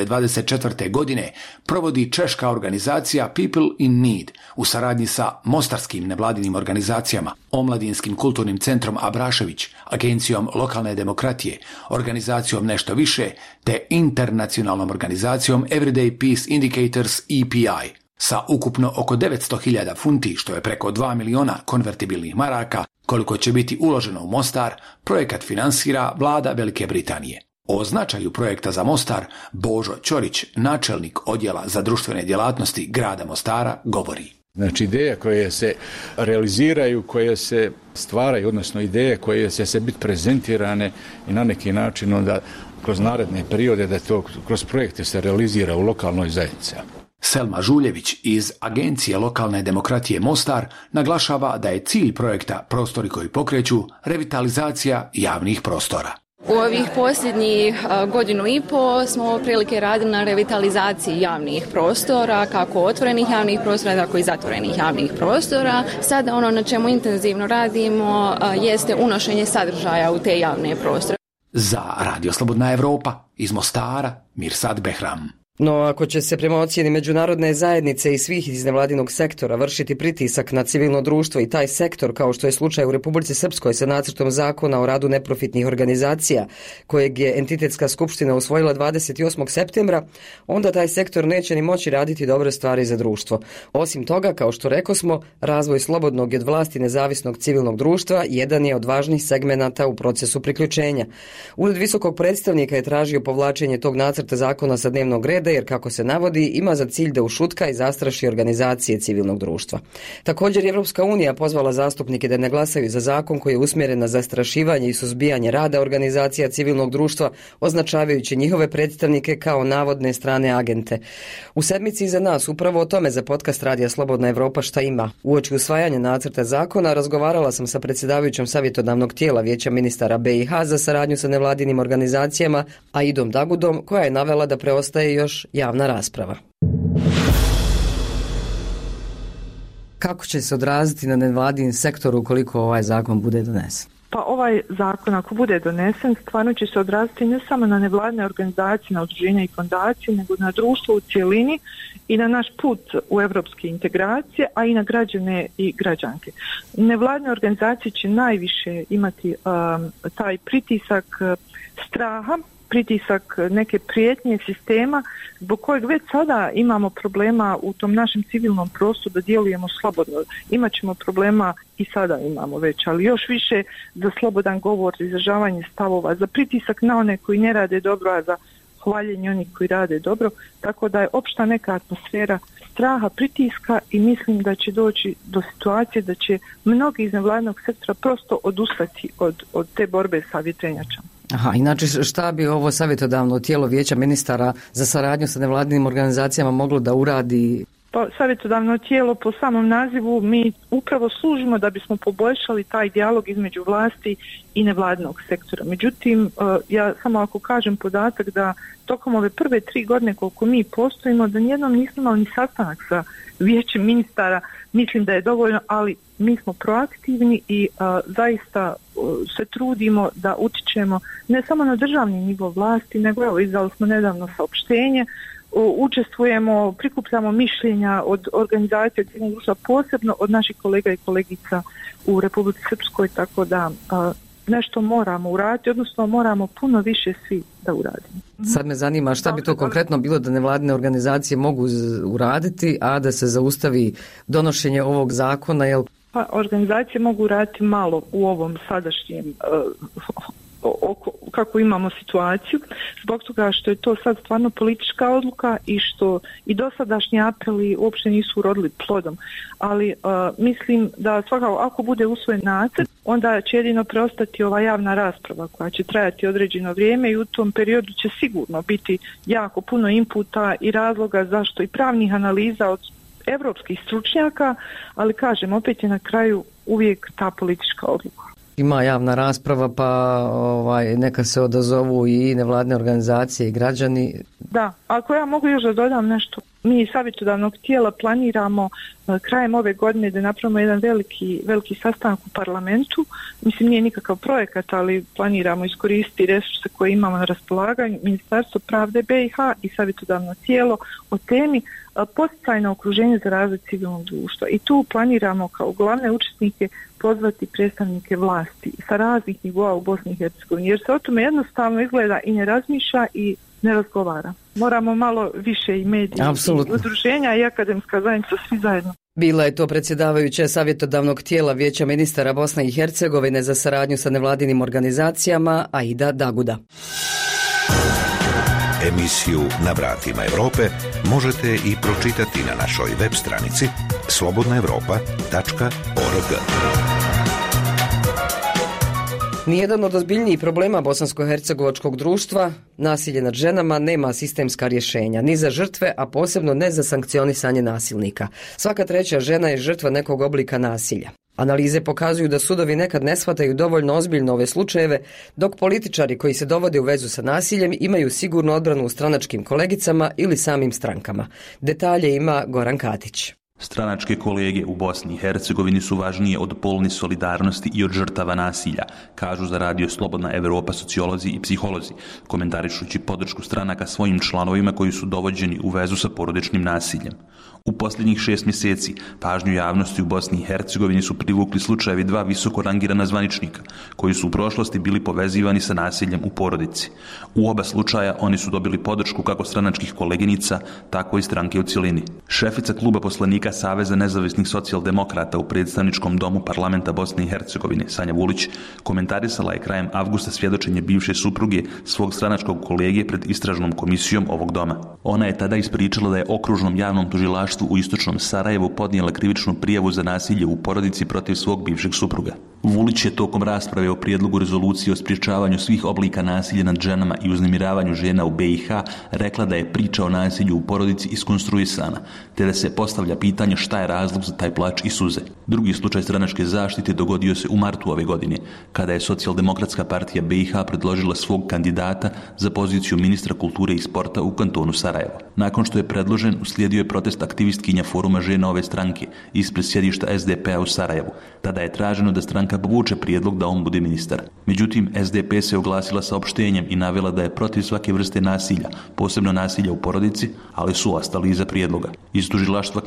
2024. godine provodi češka organizacija People in Need u saradnji sa mostarskim nevladinim organizacijama, Omladinskim kulturnim centrom Abrašević, Agencijom lokalne demokratije, organizacijom Nešto više, te internacionalnom organizacijom Everyday Peace Indicators EPI. Sa ukupno oko 900.000 funti, što je preko 2 miliona konvertibilnih maraka, koliko će biti uloženo u Mostar, projekat finansira vlada Velike Britanije. O značaju projekta za Mostar Božo Ćorić, načelnik odjela za društvene djelatnosti grada Mostara, govori. Znači ideje koje se realiziraju, koje se stvaraju, odnosno ideje koje će se biti prezentirane i na neki način onda kroz naredne periode da to kroz projekte se realizira u lokalnoj zajednici. Selma Žuljević iz Agencije lokalne demokratije Mostar naglašava da je cilj projekta Prostori koji pokreću revitalizacija javnih prostora. U ovih posljednjih godinu i po smo prilike radili na revitalizaciji javnih prostora, kako otvorenih javnih prostora, tako i zatvorenih javnih prostora. Sada ono na čemu intenzivno radimo jeste unošenje sadržaja u te javne prostore. Za Radio Slobodna Evropa iz Mostara, Mirsad Behram. No, ako će se prema ocjeni međunarodne zajednice i svih iz nevladinog sektora vršiti pritisak na civilno društvo i taj sektor, kao što je slučaj u Republici Srpskoj sa nacrtom zakona o radu neprofitnih organizacija, kojeg je entitetska skupština usvojila 28. septembra, onda taj sektor neće ni moći raditi dobre stvari za društvo. Osim toga, kao što rekosmo, razvoj slobodnog i od vlasti nezavisnog civilnog društva jedan je od važnih segmenata u procesu priključenja. Ured visokog predstavnika je tražio povlačenje tog nacrta zakona sa dnevnog reda, jer, kako se navodi, ima za cilj da ušutka i zastraši organizacije civilnog društva. Također je Evropska unija pozvala zastupnike da ne glasaju za zakon koji je usmjeren na zastrašivanje i suzbijanje rada organizacija civilnog društva, označavajući njihove predstavnike kao navodne strane agente. U sedmici iza nas upravo o tome za podcast Radija Slobodna Evropa šta ima. Uoči usvajanja nacrta zakona razgovarala sam sa predsjedavajućom savjetodavnog tijela Vijeća ministara BiH za saradnju sa nevladinim organizacijama Aidom Dagudom, koja je navela da preostaje još javna rasprava. Kako će se odraziti na nevladin sektor ukoliko ovaj zakon bude donesen? Pa ovaj zakon, ako bude donesen, stvarno će se odraziti ne samo na nevladine organizacije, na udruženja i fondacije, nego na društvo u cijelini i na naš put u evropske integracije, a i na građane i građanke. Nevladine organizacije će najviše imati taj pritisak straha pritisak neke prijetnje sistema zbog kojeg već sada imamo problema u tom našem civilnom prostoru da djelujemo slobodno. Imaćemo problema i sada imamo već, ali još više za slobodan govor, za izražavanje stavova, za pritisak na one koji ne rade dobro, a za hvaljenje onih koji rade dobro, tako da je opšta neka atmosfera straha, pritiska i mislim da će doći do situacije da će mnogi iz nevladinog sektora prosto odustati od te borbe sa vjetrenjačama. Aha, inače šta bi ovo savjetodavno tijelo Vijeća ministara za saradnju sa nevladinim organizacijama moglo da uradi? Pa, savjetodavno tijelo po samom nazivu mi upravo služimo da bismo poboljšali taj dijalog između vlasti i nevladinog sektora. Međutim, ja samo ako kažem podatak da tokom ove prve 3 godine koliko mi postojimo, da nijednom nismo imali ni sastanak sa Vijećem ministara, mislim da je dovoljno, ali mi smo proaktivni i zaista se trudimo da utičemo ne samo na državni nivo vlasti, nego evo izdali smo nedavno saopštenje, učestvujemo, prikupljamo mišljenja od organizacija civilnog društva, posebno od naših kolega i kolegica u Republici Srpskoj, tako da nešto moramo uraditi, odnosno moramo puno više svi da uradimo. Sad me zanima šta bi to konkretno bilo da nevladine organizacije mogu uraditi, a da se zaustavi donošenje ovog zakona, jel? Pa, organizacije mogu raditi malo u ovom sadašnjem kako imamo situaciju, zbog toga što je to sad stvarno politička odluka i što i dosadašnji apeli uopšte nisu urodili plodom. Ali mislim da svakako ako bude usvojen nacrt, onda će jedino preostati ova javna rasprava koja će trajati određeno vrijeme i u tom periodu će sigurno biti jako puno inputa i razloga zašto i pravnih analiza od evropskih stručnjaka, ali kažem, opet je na kraju uvijek ta politička odluka. Ima javna rasprava, pa neka se odazovu i nevladine organizacije i građani. Da, ako ja mogu još da dodam nešto, mi iz savjetodavnog tijela planiramo krajem ove godine da napravimo jedan veliki sastanak u parlamentu. Mislim, nije nikakav projekat, ali planiramo iskoristiti resurse koje imamo na raspolaganju, Ministarstvo pravde BiH i savjetodavno tijelo o temi podsticajno okruženje za razvoj civilnog društva. I tu planiramo kao glavne učesnike pozvati predstavnike vlasti sa raznih nivoa u Bosni i Hercegovini, jer se o tome jednostavno izgleda i ne razmišlja i ne razgovara. Moramo malo više i mediji, i udruženja i akademska zajednica, svi zajedno. Bila je to predsjedavajuća savjetodavnog tijela Vijeća ministara Bosne i Hercegovine za saradnju sa nevladinim organizacijama Aida Daguda. Emisiju Na vratima Europe možete i pročitati na našoj web stranici slobodnaevropa.org. Nijedan od ozbiljnijih problema bosansko-hercegovačkog društva, nasilje nad ženama, nema sistemska rješenja, ni za žrtve, a posebno ne za sankcionisanje nasilnika. Svaka 3. žena je žrtva nekog oblika nasilja. Analize pokazuju da sudovi nekad ne shvataju dovoljno ozbiljno ove slučajeve, dok političari koji se dovode u vezu sa nasiljem imaju sigurnu odbranu u stranačkim kolegicama ili samim strankama. Detalje ima Goran Katić. Stranačke kolege u Bosni i Hercegovini su važnije od polne solidarnosti i od žrtava nasilja, kažu za radio Slobodna Evropa sociolozi i psiholozi, komentarišući podršku stranaka svojim članovima koji su dovođeni u vezu sa porodičnim nasiljem. U posljednjih 6 mjeseci pažnju javnosti u Bosni i Hercegovini su privukli slučajevi 2 visoko rangirana zvaničnika, koji su u prošlosti bili povezivani sa nasiljem u porodici. U oba slučaja oni su dobili podršku kako stranačkih koleginica, tako i stranke u cjelini. Šefica kluba poslanika Saveza nezavisnih socijaldemokrata u predstavničkom domu parlamenta Bosne i Hercegovine, Sanja Vulić, komentarisala je krajem avgusta svjedočenje bivše supruge svog stranačkog kolege pred istražnom komisijom ovog doma. Ona je tada ispričala da je okružnom javnom tužilaštvu u istočnom Sarajevu podnijela krivičnu prijavu za nasilje u porodici protiv svog bivšeg supruga. Vulić je tokom rasprave o prijedlogu rezolucije o sprječavanju svih oblika nasilja nad ženama i uznemiravanju žena u BiH rekla da je priča o nasilju u porodici iskonstruisana, te da se postavlja pitanje šta je razlog za taj plač i suze. Drugi slučaj stranačke zaštite dogodio se u martu ove godine, kada je Socijaldemokratska partija BiH predložila svog kandidata za poziciju ministra kulture i sporta u kantonu Sarajevo. Nakon što je predložen, uslijedio je protest aktivistkinja Foruma žena ove stranke ispred sjedišta SDP-a u Sarajevu. Tada je traženo da stranka povuče prijedlog da on bude ministar. Međutim, SDP se oglasila saopštenjem i navela da je protiv svake vrste nasilja, posebno nasilja u porodici, ali su ostali iza prijedloga. Iz tužilaštva kantona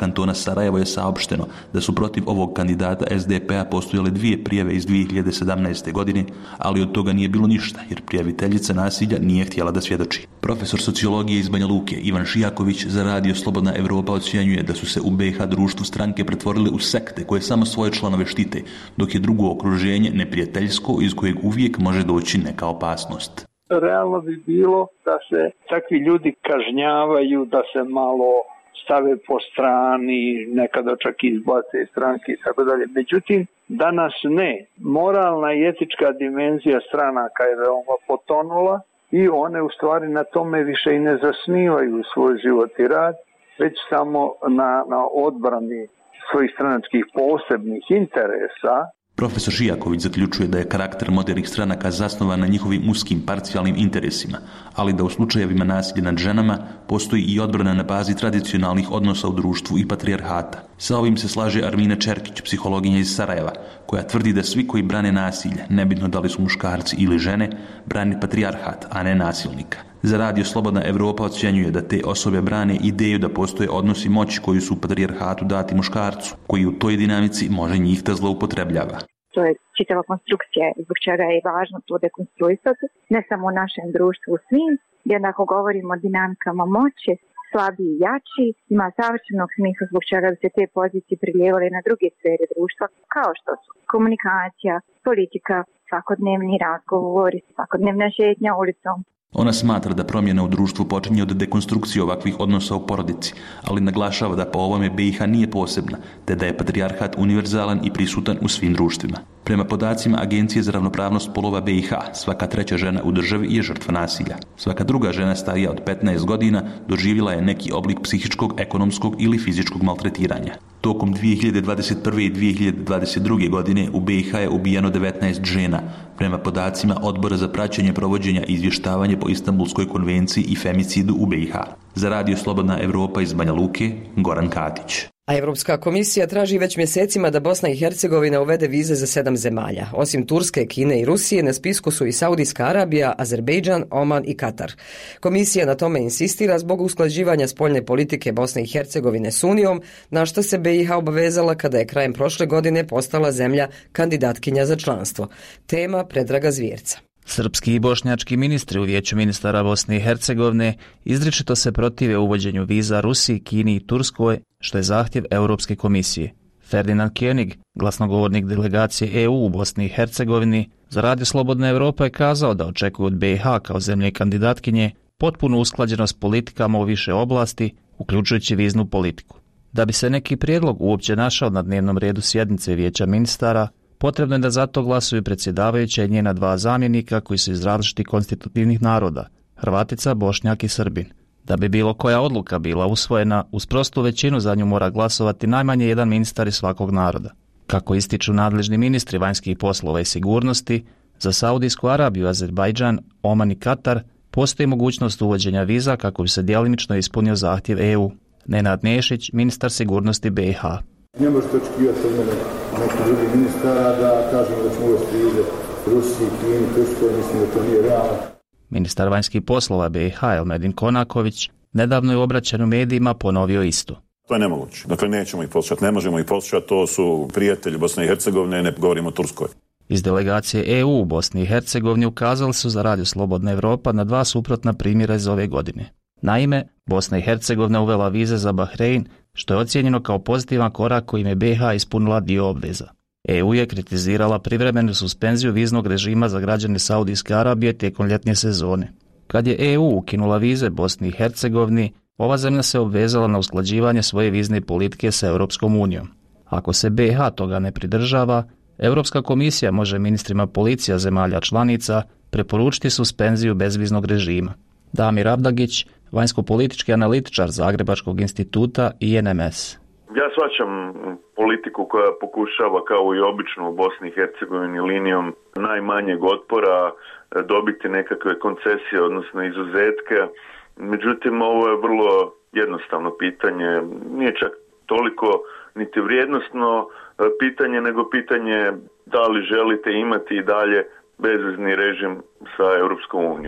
Sarajevo je saopšteno da su protiv ovog kandidata SDP-a postojale 2 prijave iz 2017. godine, ali od toga nije bilo ništa, jer prijaviteljica nasilja nije htjela da svjedoči. Profesor sociologije iz Banja Luke Ivan Šijaković za radio Slobodna Evropa ocjenjuje da su se u BiH društvu stranke pretvorile u sekte koje samo svoje članove štite, dok je drugo okruženje neprijateljsko iz kojeg uvijek može doći neka opasnost. Realno bi bilo da se takvi ljudi kažnjavaju, da se malo stave po strani, nekada čak izbace iz stranke i tako dalje. Međutim, danas ne. Moralna i etička dimenzija stranaka je veoma potonula i one u stvari na tome više i ne zasnivaju svoj život i rad, već samo na odbrani svojih stranačkih posebnih interesa. Profesor Šijaković zaključuje da je karakter modernih stranaka zasnovan na njihovim uskim parcijalnim interesima, ali da u slučajevima nasilja nad ženama postoji i odbrana na bazi tradicionalnih odnosa u društvu i patrijarhata. Sa ovim se slaže Armina Čerkić, psihologinja iz Sarajeva, koja tvrdi da svi koji brane nasilje, nebitno da li su muškarci ili žene, brane patrijarhat, a ne nasilnika. Za radio Slobodna Evropa ocjenjuje da te osobe brane ideju da postoje odnosi moći koji su u patrijarhatu dati muškarcu, koji u toj dinamici može njih da zloupotrebljava. To je čitava konstrukcija zbog čega je važno to dekonstruisati, ne samo u našem društvu u svim, jer ako govorimo o dinamikama moći, slabiji i jači, ima savršenog smisla zbog čega bi se te pozicije prilijevale na druge sfere društva, kao što su komunikacija, politika, svakodnevni razgovori, svakodnevna šetnja ulicom. Ona smatra da promjena u društvu počinje od dekonstrukcije ovakvih odnosa u porodici, ali naglašava da po ovome BiH nije posebna, te da je patrijarhat univerzalan i prisutan u svim društvima. Prema podacima Agencije za ravnopravnost polova BiH, svaka 3. žena u državi je žrtva nasilja. Svaka druga žena starija od 15 godina doživjela je neki oblik psihičkog, ekonomskog ili fizičkog maltretiranja. Tokom 2021. i 2022. godine u BiH je ubijeno 19 žena, prema podacima Odbora za praćenje provođenja i izvještavanje po Istanbulskoj konvenciji i femicidu u BiH. Za radio Slobodna Evropa iz Banja Luke, Goran Katić. A Europska komisija traži već mjesecima da Bosna i Hercegovina uvede vize za 7 zemalja. Osim Turske, Kine i Rusije, na spisku su i Saudijska Arabija, Azerbejdžan, Oman i Katar. Komisija na tome insistira zbog usklađivanja spoljne politike Bosne i Hercegovine s Unijom, na što se BiH obavezala kada je krajem prošle godine postala zemlja kandidatkinja za članstvo. Tema Predraga Zvjerca. Srpski i bošnjački ministri u Vijeću ministara Bosne i Hercegovine izričito se protive uvođenju viza Rusiji, Kini i Turskoj, što je zahtjev Europske komisije. Ferdinand König, glasnogovornik delegacije EU u Bosni i Hercegovini, za radio Slobodna Evropa je kazao da očekuju od BiH kao zemlje kandidatkinje potpunu usklađenost politikama u više oblasti, uključujući viznu politiku. Da bi se neki prijedlog uopće našao na dnevnom redu sjednice Vijeća ministara, potrebno je da za to glasuju predsjedavajuća i njena 2 zamjenika koji su iz različitih konstitutivnih naroda, Hrvatica, Bošnjak i Srbin. Da bi bilo koja odluka bila usvojena, uz prostu većinu za nju mora glasovati najmanje jedan ministar iz svakog naroda. Kako ističu nadležni ministri vanjskih poslova i sigurnosti, za Saudijsku Arabiju, Azerbajdžan, Oman i Katar postoji mogućnost uvođenja viza kako bi se djelimično ispunio zahtjev EU. Nenad Nešić, ministar sigurnosti BiH. Ne možete očekivati od mene neki drugi ministara da kažemo da ćemo uvesti vize Rusiji, Kini, Turskoj, mislim da to nije realno. Ministar vanjskih poslova BiH Elmedin Konaković nedavno je u obraćanju medijima ponovio isto. To je nemoguće. Dakle, nećemo ih poslušati, ne možemo ih poslušati, to su prijatelji Bosne i Hercegovine, ne govorimo o Turskoj. Iz delegacije EU u Bosni i Hercegovini ukazali su za radio Slobodna Evropa na 2 suprotna primjera iz ove godine. Naime, Bosna i Hercegovina uvela vize za Bahrein, što je ocijenjeno kao pozitivan korak kojim je BiH ispunila dio obveza. EU je kritizirala privremenu suspenziju viznog režima za građane Saudijske Arabije tijekom ljetne sezone. Kad je EU ukinula vize Bosni i Hercegovini, ova zemlja se obvezala na usklađivanje svoje vizne politike sa Europskom unijom. Ako se BiH toga ne pridržava, Europska komisija može ministrima policija zemalja članica preporučiti suspenziju bezviznog režima. Damir Abdagić, vanjsko-politički analitičar Zagrebačkog instituta i NMS. Ja shvaćam politiku koja pokušava, kao i obično u Bosni i Hercegovini, linijom najmanjeg otpora dobiti nekakve koncesije, odnosno izuzetke. Međutim, ovo je vrlo jednostavno pitanje. Nije čak toliko niti vrijednosno pitanje, nego pitanje da li želite imati i dalje bezvizni režim sa Europskom unijom.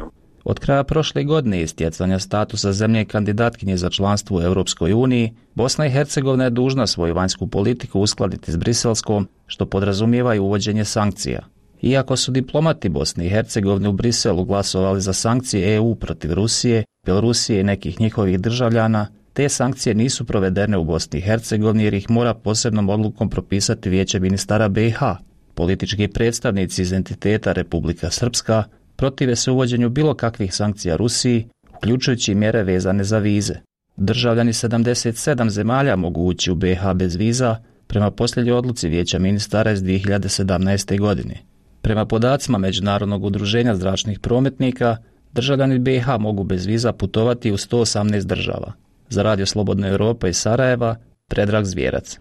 Od kraja prošle godine i stjecanja statusa zemlje kandidatkinje za članstvo u Europskoj uniji, Bosna i Hercegovina je dužna svoju vanjsku politiku uskladiti s briselskom, što podrazumijeva i uvođenje sankcija. Iako su diplomati Bosne i Hercegovine u Briselu glasovali za sankcije EU protiv Rusije, Bjelorusije i nekih njihovih državljana, te sankcije nisu provedene u Bosni i Hercegovini jer ih mora posebnom odlukom propisati Vijeće ministara BiH. Politički predstavnici iz entiteta Republika Srpska protive se uvođenju bilo kakvih sankcija Rusiji, uključujući mjere vezane za vize. Državljani 77 zemalja mogu ući u BiH bez viza, prema posljednjoj odluci Vijeća ministara iz 2017. godine. Prema podacima Međunarodnog udruženja zračnih prometnika, državljani BiH mogu bez viza putovati u 118 država. Za Radio Slobodna Europa iz Sarajeva, Predrag Zvjerac.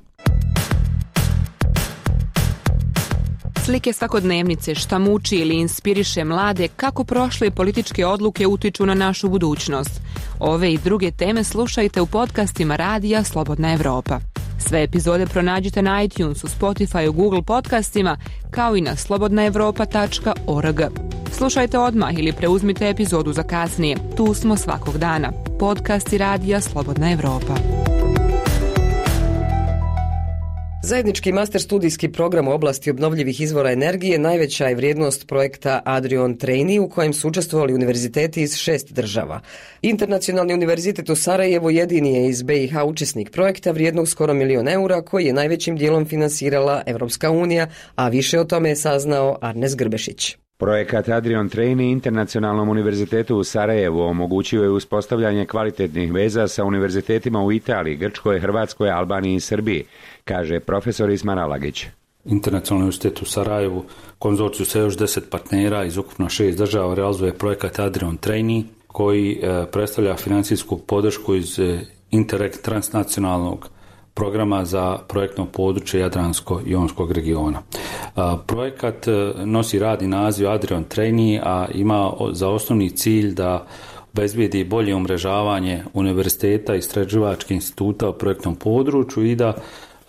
Slike svakodnevnice, šta muči ili inspiriše mlade, kako prošle političke odluke utiču na našu budućnost. Ove i druge teme slušajte u podcastima Radija Slobodna Europa. Sve epizode pronađite na iTunesu, Spotify, Google podcastima, kao i na slobodnaevropa.org. Slušajte odmah ili preuzmite epizodu za kasnije. Tu smo svakog dana. Podcasti Radija Slobodna Europa. Zajednički master studijski program u oblasti obnovljivih izvora energije najveća je vrijednost projekta Adrian Trainee u kojem su učestvovali univerziteti iz 6 država. Internacionalni univerzitet u Sarajevu jedini je iz BiH učesnik projekta vrijednog skoro €1 milion koji je najvećim dijelom finansirala Evropska unija, a više o tome je saznao Arnes Grbešić. Projekat Adrian Trainee Internacionalnom univerzitetu u Sarajevu omogućio je uspostavljanje kvalitetnih veza sa univerzitetima u Italiji, Grčkoj, Hrvatskoj, Albaniji i Srbiji, kaže profesor Ismar Alagić. Internacionalni univerzitet u Sarajevu, konzorciju sa još 10 partnera iz ukupno 6 država, realizuje projekat Adrian Trainee koji predstavlja financijsku podršku iz Interreg transnacionalnog programa za projektno područje Jadransko-jonskog regiona. Projekat nosi radni naziv Adrian Trainee, a ima za osnovni cilj da obezbijedi bolje umrežavanje univerziteta i istraživačkih instituta u projektnom području i da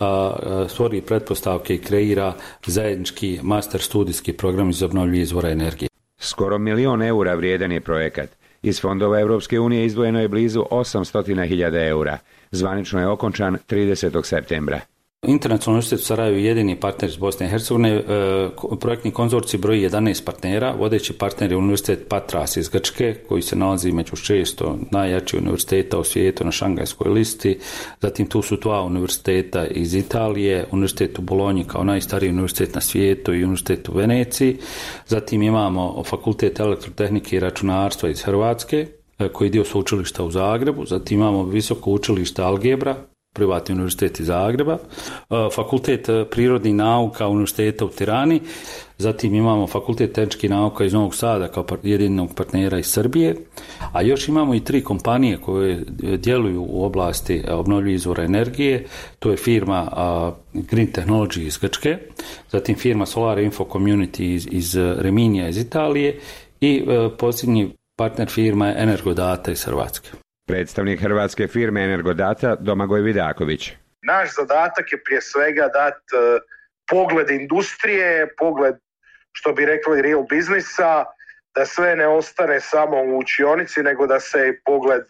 stvori pretpostavke i kreira zajednički master studijski program iz obnovljivih izvora energije. Skoro €1 milion vrijedan je projekat. Iz fondova Europske unije izdvojeno je blizu 800.000 eura. Zvanično je okončan 30. septembra. Internacionalni univerzitet u Sarajevu je jedini partner iz Bosne i Hercegovine. Projektni konzorcij broji 11 partnera. Vodeći partner je Univerzitet Patras iz Grčke, koji se nalazi među 600 najjačih univerziteta u svijetu na šangajskoj listi. Zatim tu su 2 univerziteta iz Italije, Univerzitet u Bolonji kao najstariji univerzitet na svijetu i Univerzitet u Veneciji. Zatim imamo Fakultet elektrotehnike i računarstva iz Hrvatske, koji je dio sveučilišta u Zagrebu. Zatim imamo Visoko učilište Algebra, privatni univerzitet iz Zagreba, Fakultet prirodnih nauka Univerziteta u Tirani, zatim imamo Fakultet tehničkih nauka iz Novog Sada kao jedinog partnera iz Srbije, a još imamo i 3 kompanije koje djeluju u oblasti obnovljivih izvora energije. To je firma Green Technology iz Grčke, zatim firma Solar Info Community iz Reminija iz Italije i posljednji partner firma je Energodata iz Hrvatske. Predstavnik hrvatske firme Energodata Domagoj Vidaković. Naš zadatak je prije svega dati pogled industrije, pogled što bi rekli real biznisa, da sve ne ostane samo u učionici, nego da se pogled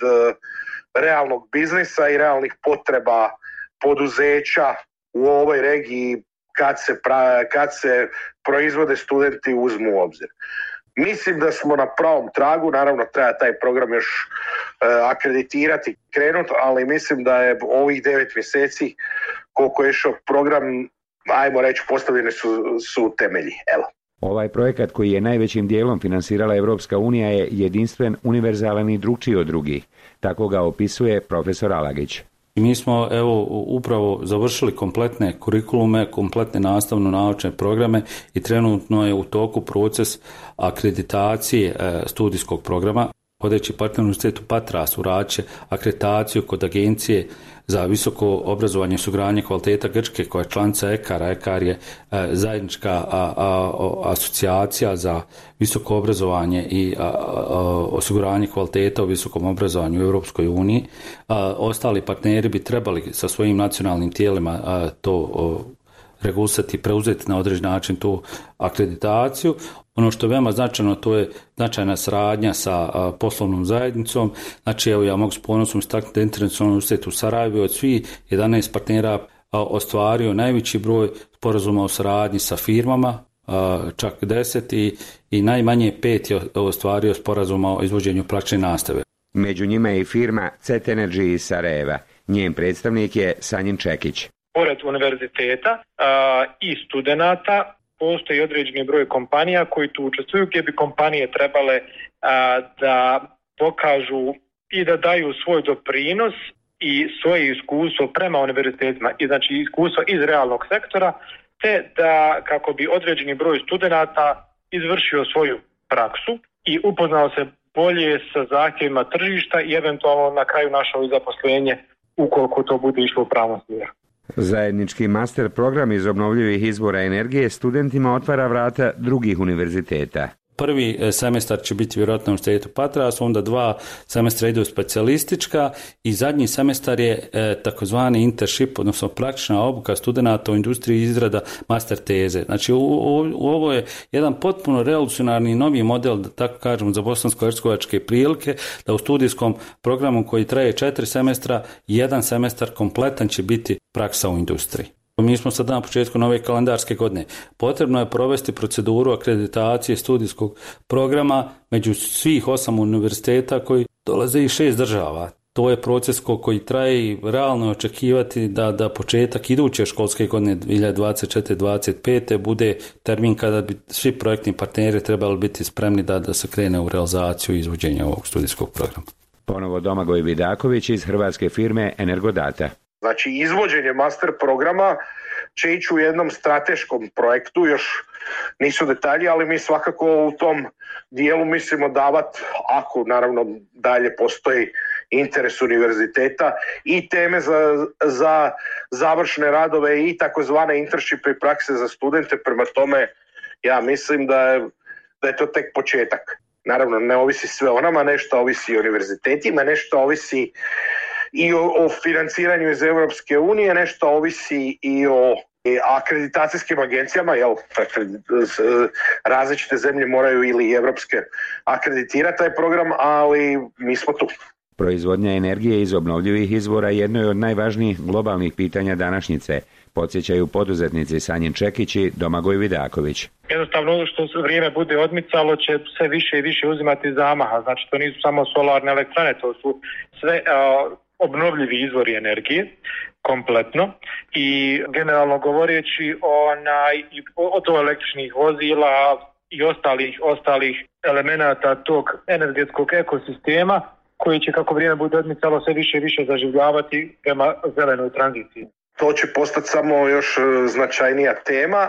realnog biznisa i realnih potreba poduzeća u ovoj regiji kad se proizvode studenti uzmu u obzir. Mislim da smo na pravom tragu, naravno treba taj program još akreditirati i krenuti, ali mislim da je ovih 9 mjeseci koliko je išao program, ajmo reći, postavljene su temelji. Evo. Ovaj projekat koji je najvećim dijelom finansirala Evropska unija je jedinstven, univerzalan i drugčiji od drugih. Tako ga opisuje profesor Alagić. Mi smo upravo završili kompletne kurikulume, kompletne nastavno-naučne programe i trenutno je u toku proces akreditacije studijskog programa. Vodeći partner Univerzitetu Patras uraće akreditaciju kod Agencije za visoko obrazovanje i osiguranje kvaliteta Grčke, koja je članica EKAR-a. EKAR je zajednička asocijacija za visoko obrazovanje i osiguranje kvaliteta u visokom obrazovanju u Europskoj uniji. Ostali partneri bi trebali sa svojim nacionalnim tijelima to regulisati i preuzeti na određen način tu akreditaciju. Ono što je veoma značajno, to je značajna saradnja sa poslovnom zajednicom. Znači, evo ja mogu s ponosom istaknuti da Internacionalni univerzitet u Sarajevu od svih 11 partnera ostvario najveći broj sporazuma o saradnji sa firmama, čak 10 i najmanje 5 je ostvario sporazuma o izvođenju praktične nastave. Među njima je i firma CET Energy iz Sarajeva. Njen predstavnik je Sanjin Čekić. Pored univerziteta i studenata postoji određeni broj kompanija koji tu učestvuju, gdje bi kompanije trebale da pokažu i da daju svoj doprinos i svoje iskustvo prema univerzitetima, i znači iskustvo iz realnog sektora, te da kako bi određeni broj studenata izvršio svoju praksu i upoznao se bolje sa zahtjevima tržišta i eventualno na kraju našao zaposlenje ukoliko to bude išlo u pravom smjeru. Zajednički master program iz obnovljivih izvora energije studentima otvara vrata drugih univerziteta. Prvi semestar će biti vjerojatno u Univerzitetu Patras, onda 2 semestra idu specijalistička i zadnji semestar je takozvani internship, odnosno praktična obuka studenata u industriji izrada master teze. Znači ovo je jedan potpuno revolucionarni novi model, da tako kažemo, za bosansko-hercegovačke prilike, da u studijskom programu koji traje 4 semestra, 1 semestar kompletan će biti praksa u industriji. Mi smo sad na početku nove kalendarske godine. Potrebno je provesti proceduru akreditacije studijskog programa među svih 8 univerziteta koji dolaze iz 6 država. To je proces koji traje i realno očekivati da početak iduće školske godine 2024-2025 bude termin kada bi svi projektni partneri trebali biti spremni da se krene u realizaciju i izvođenje ovog studijskog programa. Ponovo Domagoj Vidaković iz hrvatske firme Energodata. Znači, izvođenje master programa će ići u jednom strateškom projektu, još nisu detalji, ali mi svakako u tom dijelu mislimo davati, ako naravno dalje postoji interes univerziteta, i teme za završne radove i takozvane internshipe i prakse za studente. Prema tome, ja mislim da je to tek početak. Naravno, ne ovisi sve o nama, nešto ovisi o univerzitetima, nešto ovisi i o financiranju iz Europske unije, nešto ovisi i o akreditacijskim agencijama, jel, različite zemlje moraju ili evropske akreditirati taj program, ali mi smo tu. Proizvodnja energije iz obnovljivih izvora jedno je od najvažnijih globalnih pitanja današnjice, podsjećaju poduzetnici Sanjin Čekić i Domagoj Vidaković. Jednostavno, što vrijeme bude odmicalo, će sve više i više uzimati zamaha. Znači, to nisu samo solarne elektrane, to su sve obnovljivi izvori energije, kompletno, i generalno govoreći od električnih vozila i ostalih elemenata tog energetskog ekosistema, koji će, kako vrijeme bude odmicalo, sve više i više zaživljavati prema zelenoj tranziciji. To će postati samo još značajnija tema.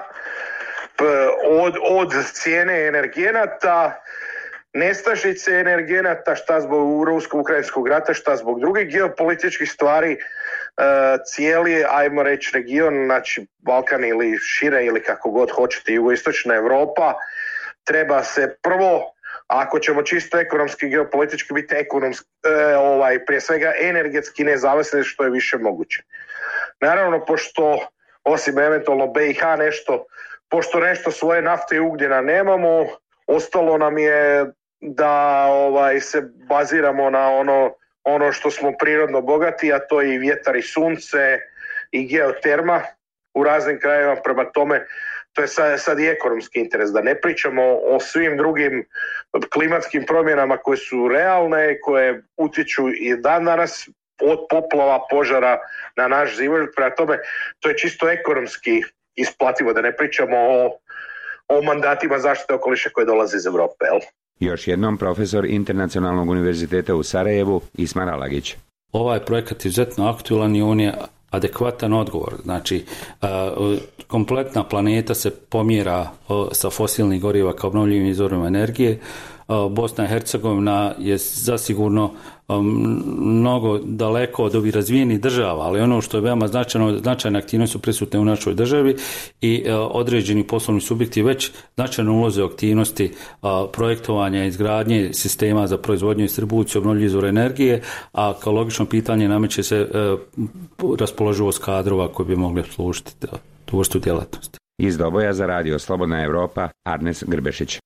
Od cijene energenata, nestašice energenata, šta zbog rusko-ukrajinskog rata, šta zbog drugih geopolitičkih stvari, cijeli, ajmo reći, region, znači Balkan ili šire ili kako god hoćete, jugoistočna Europa, treba se prvo, ako ćemo čisto ekonomski, geopolitički biti prije svega energetski nezavisni što je više moguće. Naravno, pošto osim eventualno BiH pošto nešto svoje nafte i ugljena nemamo, ostalo nam je da se baziramo na ono što smo prirodno bogati, a to je i vjetar i sunce i geoterma u raznim krajevima. Prema tome, to je sad i ekonomski interes, da ne pričamo o svim drugim klimatskim promjenama koje su realne, koje utječu i dan danas, od poplava, požara na naš život. Prema tome, to je čisto ekonomski isplativo, da ne pričamo o mandatima zaštite okoliša koje dolaze iz Europe. Još jednom profesor Internacionalnog univerziteta u Sarajevu, Ismar Alagić. Ovaj projekat je izuzetno aktualan i on je adekvatan odgovor. Znači, kompletna planeta se pomjera sa fosilnih goriva kao obnovljivim izvorima energije. Bosna i Hercegovina je zasigurno mnogo daleko od ovih razvijenih država, ali ono što je veoma značajne aktivnosti su prisutne u našoj državi i određeni poslovni subjekti već značajno ulaze u aktivnosti projektovanja i izgradnje sistema za proizvodnju i distribuciju obnovljivih izvora energije, a kao logično pitanje nameće se raspoloživost kadrova koji bi mogli služiti tu vrstu djelatnosti. Iz Doboja za radio Slobodna Evropa, Arnes Grbešić.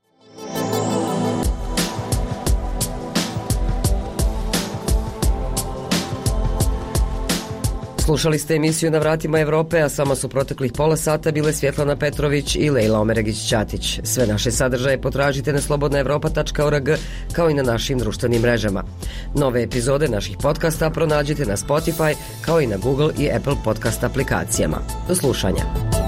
Slušali ste emisiju Na vratima Evrope, a sama su proteklih pola sata bile Svjetlana Petrović i Lejla Omeregić-Ćatić. Sve naše sadržaje potražite na slobodnaevropa.org kao i na našim društvenim mrežama. Nove epizode naših podcasta pronađite na Spotify kao i na Google i Apple podcast aplikacijama. Do slušanja.